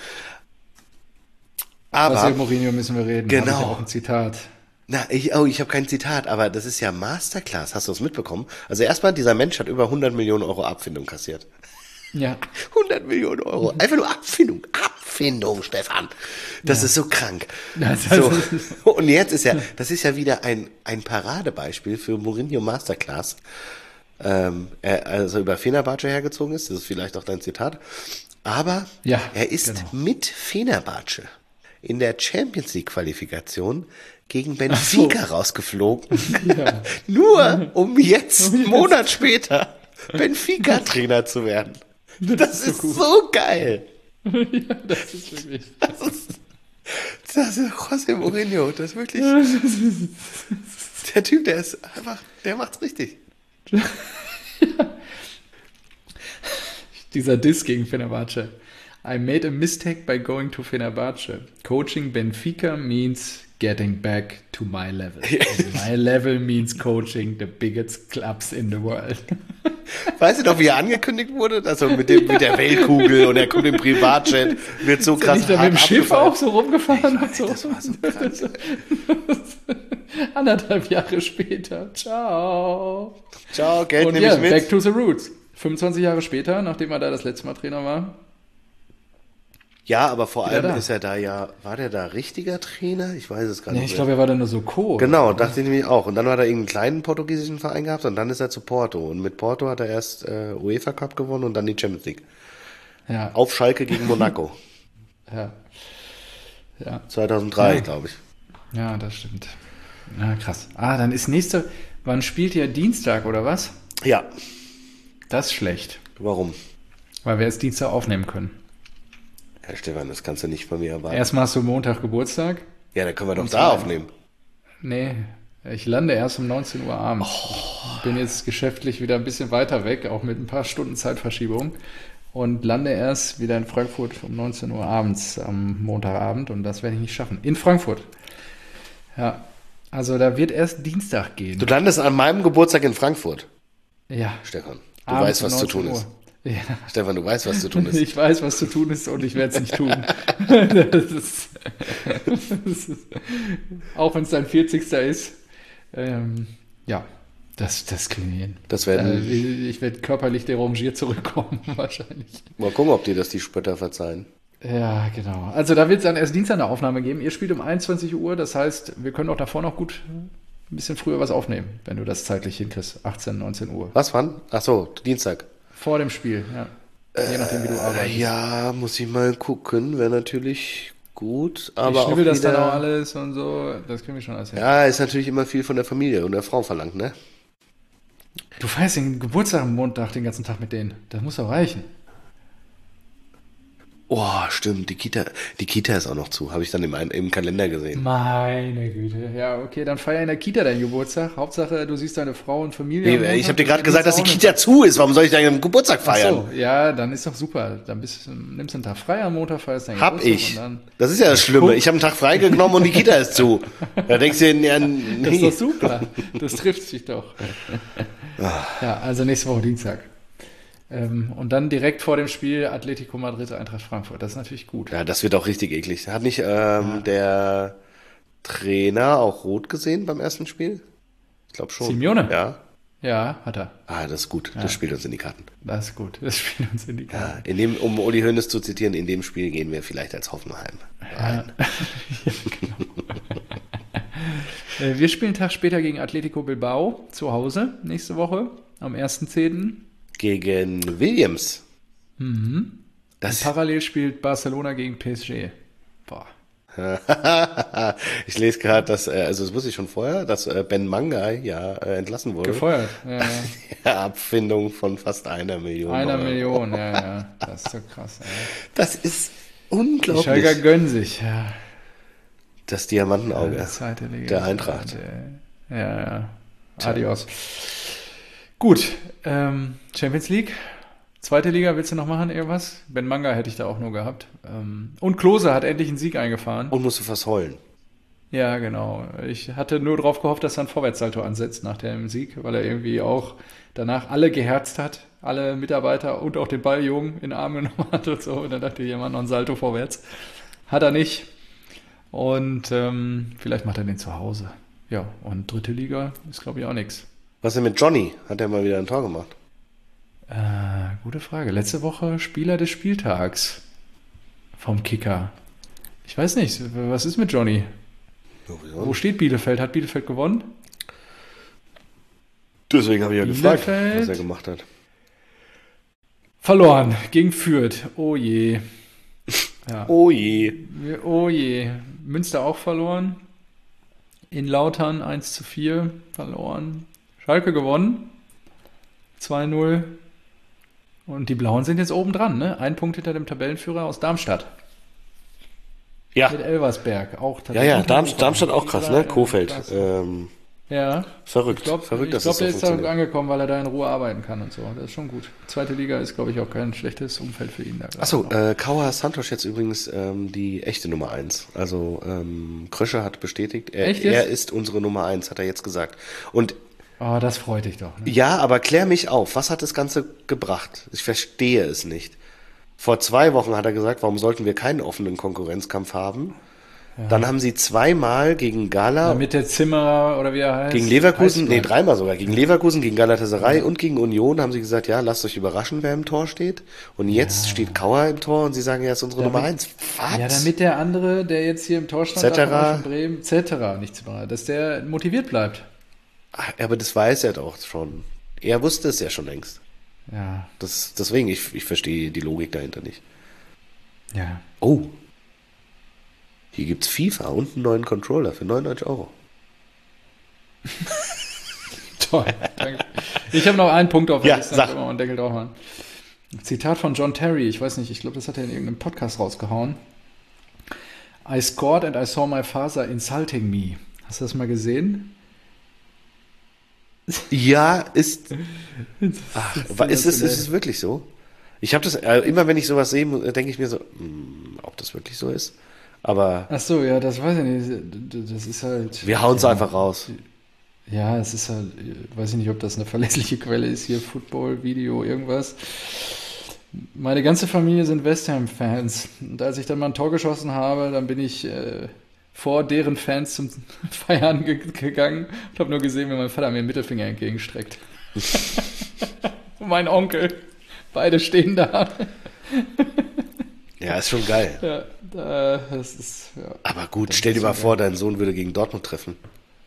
Aber Aber, Mourinho müssen wir reden. Genau. Habe ich auch ein Zitat. ich habe kein Zitat, aber das ist ja Masterclass. Hast du das mitbekommen? Also erstmal, dieser Mensch hat über 100 Millionen Euro Abfindung kassiert. Ja. 100 Millionen Euro. Einfach nur Abfindung. Abfindung, Stefan. Das ist so krank. So. Und jetzt ist das ist ja wieder ein Paradebeispiel für Mourinho Masterclass. Also über Fenerbahce hergezogen ist. Das ist vielleicht auch dein Zitat. Aber Ja, er ist genau. mit Fenerbahce in der Champions League Qualifikation gegen Benfica rausgeflogen. Ja. Nur um jetzt, einen Monat später, Benfica-Trainer zu werden. Das ist so geil. Ja, das ist wirklich. Das ist José Mourinho. Das ist wirklich. Der Typ, der ist einfach, der macht's richtig. Dieser Diss gegen Fenerbahce. I made a mistake by going to Fenerbahce. Coaching Benfica means getting back to my level. And my level means coaching the biggest clubs in the world. Weißt du noch, wie er angekündigt wurde? Also mit der Weltkugel und er kommt im Privatjet, wird so krass. Ist er mit dem Schiff auch so rumgefahren? Und so. Das war so krass. 1,5 Jahre später. Ciao. Ciao, Geld Und nehme ja, ich mit. back to the roots. 25 Jahre später, nachdem er da das letzte Mal Trainer war. Ja, aber vor Wieder allem da. ist er da war der da richtiger Trainer? Ich weiß es gar Nee, nicht ich mehr. glaube, er war dann nur so Co. Genau, dachte ich nämlich auch. Und dann hat er irgendeinen kleinen portugiesischen Verein gehabt und dann ist er zu Porto. Und mit Porto hat er erst UEFA Cup gewonnen und dann die Champions League. Ja, Auf Schalke gegen Monaco. ja. Ja, 2003, Ja. glaube ich. ja, das stimmt. Ja, krass. Dann ist wann spielt ihr Dienstag oder was? Ja, Das ist schlecht, warum? weil wir es Dienstag aufnehmen können. Herr Stefan, das kannst du nicht von mir erwarten. Erstmal hast du Montag Geburtstag. Ja, dann können wir doch Und da zwar- aufnehmen. Nee, ich lande erst um 19 Uhr abends. Ich bin jetzt geschäftlich wieder ein bisschen weiter weg, auch mit ein paar Stunden Zeitverschiebung. Und lande erst wieder in Frankfurt um 19 Uhr abends am Montagabend. Und das werde ich nicht schaffen. In Frankfurt. Ja, also da wird erst Dienstag gehen. Du landest an meinem Geburtstag in Frankfurt, Ja, Stefan. Du abends weißt, was um zu tun 19 ist. Uhr. Ja. Stefan, du weißt, was zu tun ist. Ich weiß, was zu tun ist und ich werde es nicht tun. Das ist, auch wenn es dein 40. ist. Ja, das kriegen wir hin. Das werden, Ich werde körperlich derangiert zurückkommen, wahrscheinlich. mal gucken, ob dir das die Spötter verzeihen. Ja, genau. Also da wird es dann erst Dienstag eine Aufnahme geben. Ihr spielt um 21 Uhr, das heißt, wir können auch davor noch gut ein bisschen früher was aufnehmen, wenn du das zeitlich hinkriegst. 18, 19 Uhr. Was, wann? Ach so, Dienstag. Vor dem Spiel, ja. Je nachdem, wie du arbeitest. Ja, muss ich mal gucken. Wäre natürlich gut, Ich aber auch schnibbel das wieder... dann auch alles und so. Das kriegen wir schon alles hin. Ja, ist natürlich immer viel von der Familie und der Frau verlangt, ne? Du feierst den Geburtstag am Montag den ganzen Tag mit denen. Das muss doch reichen. Oh, stimmt, die Kita ist auch noch zu, habe ich dann im Kalender gesehen. Meine Güte. Ja, okay, dann feier in der Kita deinen Geburtstag. Hauptsache, du siehst deine Frau und Familie. am Nee, ich Montag. habe dir gerade Dann gesagt, dass die geht's auch Kita zu ist. Warum soll ich deinen Geburtstag nicht. Ach feiern? so, ja, dann ist doch super. Dann nimmst du einen Tag frei am Montag, feierst deinen Hab Geburtstag ich. und dann. Das ist ja das Schlimme. Ich habe einen Tag freigenommen und die Kita ist zu. Da denkst du dir, ja, Das nee. ist doch super. Das trifft sich doch. Ja, also nächste Woche Dienstag. Und dann direkt vor dem Spiel Atletico Madrid, Eintracht Frankfurt. Das ist natürlich gut. Ja, das wird auch richtig eklig. Hat nicht der Trainer auch rot gesehen beim ersten Spiel? Ich glaube schon. Simeone? Ja. Ja, hat er. Ah, das ist gut. Das spielt uns in die Karten. Das ist gut. Das spielt uns in die Karten. Um Uli Hoeneß zu zitieren, in dem Spiel gehen wir vielleicht als Hoffenheim rein. Wir spielen einen Tag später gegen Atletico Bilbao zu Hause nächste Woche am 1.10. Gegen Williams. Mhm. Das, Parallel spielt Barcelona gegen PSG. Boah. Ich lese gerade, also das wusste ich schon vorher, dass Ben Manga ja entlassen wurde. Gefeuert. Ja, ja. Ja, Abfindung von fast 1 Million. Einer Euro. Million, ja. Das ist so krass. Ja. Das ist Die unglaublich. Schalker gönnen sich, ja. Das Diamantenauge Zweite Liga. der Eintracht. Ja. Adios. Gut, Champions League. Zweite Liga, willst du noch machen, irgendwas? Ben Manga hätte ich da auch nur gehabt. Und Klose hat endlich einen Sieg eingefahren. Und musste fast heulen. Ja, genau. Ich hatte nur darauf gehofft, dass er ein Vorwärtssalto ansetzt nach dem Sieg, weil er irgendwie auch danach alle geherzt hat, alle Mitarbeiter und auch den Balljungen in den Arm genommen hat und so. Und dann dachte ich, jemand noch ein Salto vorwärts. Hat er nicht. Und vielleicht macht er den zu Hause. Ja, und dritte Liga ist, glaube ich, auch nichts. Was denn mit Johnny? Hat er mal wieder ein Tor gemacht? Gute Frage. Letzte Woche Spieler des Spieltags vom Kicker. Ich weiß nicht, was ist mit Johnny? Wo steht Bielefeld? Hat Bielefeld gewonnen? Deswegen habe ich ja gefragt, Bielefeld. was er gemacht hat. Verloren gegen Fürth. Oh je. Ja. Oh je. Oh je. Münster auch verloren. In Lautern 1:4 verloren. Schalke gewonnen. 2:0. Und die Blauen sind jetzt oben dran, ne? 1 Punkt hinter dem Tabellenführer aus Darmstadt. Ja, Mit Elversberg auch. ja, Darmstadt auch krass, ne? Kofeld. Ja. Verrückt. Ich glaube, Verrückt, dass der das so ist da funktioniert. angekommen, weil er da in Ruhe arbeiten kann und so. Das ist schon gut. Zweite Liga ist, glaube ich, auch kein schlechtes Umfeld für ihn da gerade. Achso, noch. Kauer Santos jetzt übrigens die echte Nummer 1. Also Krösche hat bestätigt, Echt jetzt? er ist unsere Nummer 1, hat er jetzt gesagt. Und Oh, das freut dich doch. Ne? ja, aber klär mich auf, was hat das Ganze gebracht? Ich verstehe es nicht. Vor 2 Wochen hat er gesagt, warum sollten wir keinen offenen Konkurrenzkampf haben? Dann haben sie 2-mal gegen Gala, Mit der Zimmerer oder wie er heißt. gegen Leverkusen, nee, Heißblatt. 3-mal sogar, gegen Leverkusen, gegen Galatasaray und gegen Union haben sie gesagt, ja, lasst euch überraschen, wer im Tor steht. Und jetzt steht Kauer im Tor und sie sagen, er ist unsere Nummer 1. Was? Ja, damit der andere, der jetzt hier im Tor stand, Zetterer. da von Bremen, Zetterer, nicht Zimmerer, dass der motiviert bleibt. Ach, aber das weiß er doch schon. Er wusste es ja schon längst. Ja, Deswegen, ich verstehe die Logik dahinter nicht. ja. Oh. Hier gibt's FIFA und einen neuen Controller für 99 Euro. Toll, danke. Ich habe noch einen Punkt auf der Ja, Liste, sag. dann können wir mal einen Deckel drauf machen. Zitat von John Terry, ich weiß nicht, ich glaube, das hat er in irgendeinem Podcast rausgehauen. I scored and I saw my father insulting me. Hast du das mal gesehen? Ja, ist es wirklich so? Ich habe das, immer wenn ich sowas sehe, denke ich mir so, ob das wirklich so ist. Aber Ach so, ja, das weiß ich nicht. Das ist halt. wir hauen es einfach raus. Ja, es ist halt, weiß ich nicht, ob das eine verlässliche Quelle ist hier, Football, Video, irgendwas. Meine ganze Familie sind West Ham-Fans. Und als ich dann mal ein Tor geschossen habe, dann bin ich vor deren Fans zum Feiern gegangen und habe nur gesehen, wie mein Vater mir den Mittelfinger entgegenstreckt. Und mein Onkel. Beide stehen da. Ja, ist schon geil. Ja, das ist, ja. Aber gut, stell dir mal vor, dein Sohn würde gegen Dortmund treffen.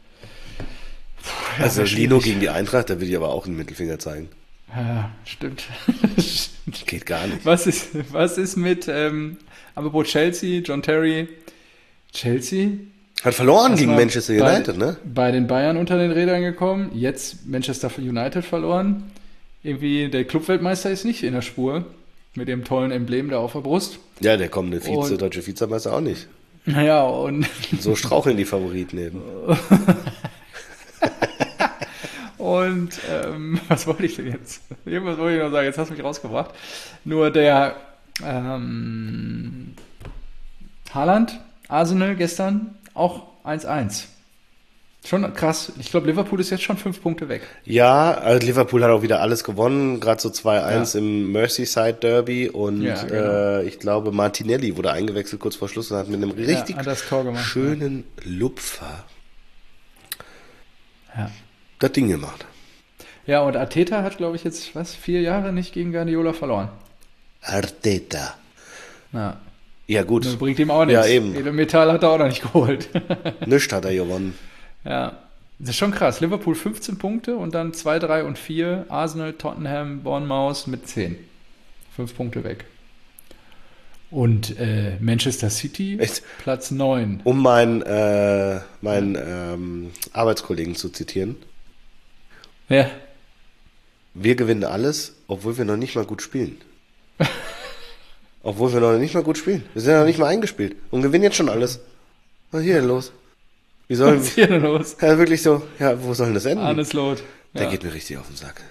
Ja, Also wär Lino schwierig. gegen die Eintracht, da würde ich aber auch einen Mittelfinger zeigen. Ja, stimmt. Geht gar nicht. Was ist mit, apropos Chelsea, John Terry, Chelsea? Hat verloren gegen Erstmal Manchester United, ne? Bei den Bayern unter den Rädern gekommen, jetzt Manchester United verloren. Irgendwie der Clubweltmeister ist nicht in der Spur mit dem tollen Emblem da auf der Brust. Ja, der kommende Und- deutsche Vizemeister auch nicht. Naja, und, So straucheln die Favoriten eben. und was wollte ich denn jetzt? Irgendwas wollte ich noch sagen, jetzt hast du mich rausgebracht. Nur der Haaland, Arsenal gestern, auch 1:1. Schon krass. Ich glaube, Liverpool ist jetzt schon 5 Punkte weg. Ja, also Liverpool hat auch wieder alles gewonnen, gerade so 2-1 Ja. im Merseyside Derby und Ja, genau. ich glaube Martinelli wurde eingewechselt kurz vor Schluss und hat mit einem richtig hat das Tor gemacht. schönen Lupfer Ja. das Ding gemacht. Ja, und Arteta hat, glaube ich, jetzt 4 Jahre nicht gegen Guardiola verloren. Arteta. Ja. Ja gut, Das bringt ihm auch nichts. Ja, eben. Edelmetall hat er auch noch nicht geholt. nichts hat er gewonnen. Ja. Das ist schon krass. Liverpool 15 Punkte und dann 2, 3 und 4. Arsenal, Tottenham, Bournemouth mit 10. 5 Punkte weg. Und Manchester City, Echt? Platz 9. Um meinen Arbeitskollegen zu zitieren. Ja. Wir gewinnen alles, obwohl wir noch nicht mal gut spielen. Obwohl wir noch nicht mal gut spielen. Wir sind ja noch nicht mal eingespielt und gewinnen jetzt schon alles. Was ist hier denn los? Wie soll Was ist hier denn los? Ja, wirklich so. Ja, wo soll denn das enden? Arnes Lot. Der Ja. geht mir richtig auf den Sack.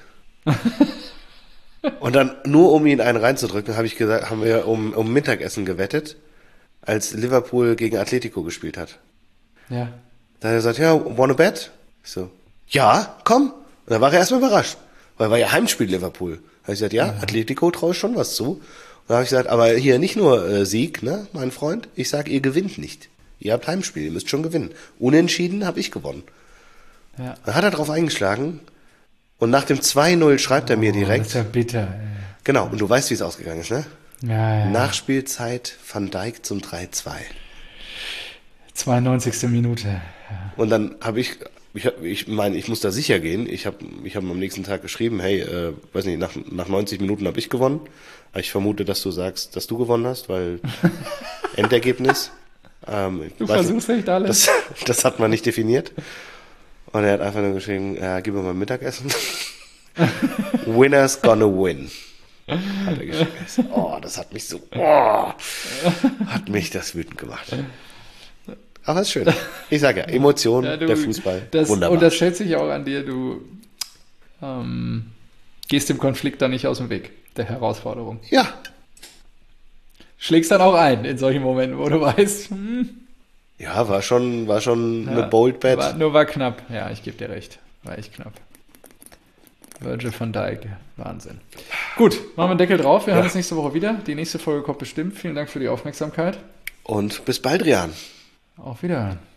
Und dann, nur um ihn einen reinzudrücken, haben wir um Mittagessen gewettet, als Liverpool gegen Atletico gespielt hat. Ja. Da hat er gesagt, ja, wanna bet? Ich so, ja, komm. Und dann war er erstmal überrascht, weil war ja Heimspiel Liverpool. Da habe ich gesagt, ja, Atletico traue ich schon was zu. Und dann habe ich gesagt, aber hier nicht nur Sieg, ne, mein Freund. Ich sage, ihr gewinnt nicht. Ihr habt Heimspiel, ihr müsst schon gewinnen. Unentschieden habe ich gewonnen. Ja. Dann hat er drauf eingeschlagen und nach dem 2-0 schreibt er mir direkt. Das ist ja bitter, ey. Genau, und du weißt, wie es ausgegangen ist, ne? Ja. Nachspielzeit Van Dijk zum 3-2. 92. Minute. Ja. Und dann habe ich meine, ich muss da sicher gehen. Ich hab am nächsten Tag geschrieben, hey, weiß nicht, nach 90 Minuten habe ich gewonnen. Aber ich vermute, dass du sagst, dass du gewonnen hast, weil Endergebnis. Du versuchst echt alles. Das hat man nicht definiert. Und er hat einfach nur geschrieben, ja, gib mir mal Mittagessen. Winner's gonna win. Hat er geschrieben. Oh, das hat mich hat mich das wütend gemacht. Aber ist schön. Ich sage ja, Emotion, Ja, der Fußball, das, wunderbar. Und das schätze ich auch an dir. Du gehst dem Konflikt dann nicht aus dem Weg, der Herausforderung. Ja, Schlägst dann auch ein in solchen Momenten, wo du weißt, ja, war schon eine Bold Bet. War knapp. Ja, ich gebe dir recht. War echt knapp. Virgil van Dijk, Wahnsinn. Gut, machen wir einen Deckel drauf. Wir hören uns nächste Woche wieder. Die nächste Folge kommt bestimmt. Vielen Dank für die Aufmerksamkeit. Und bis bald, Rian. Auf Wiederhören.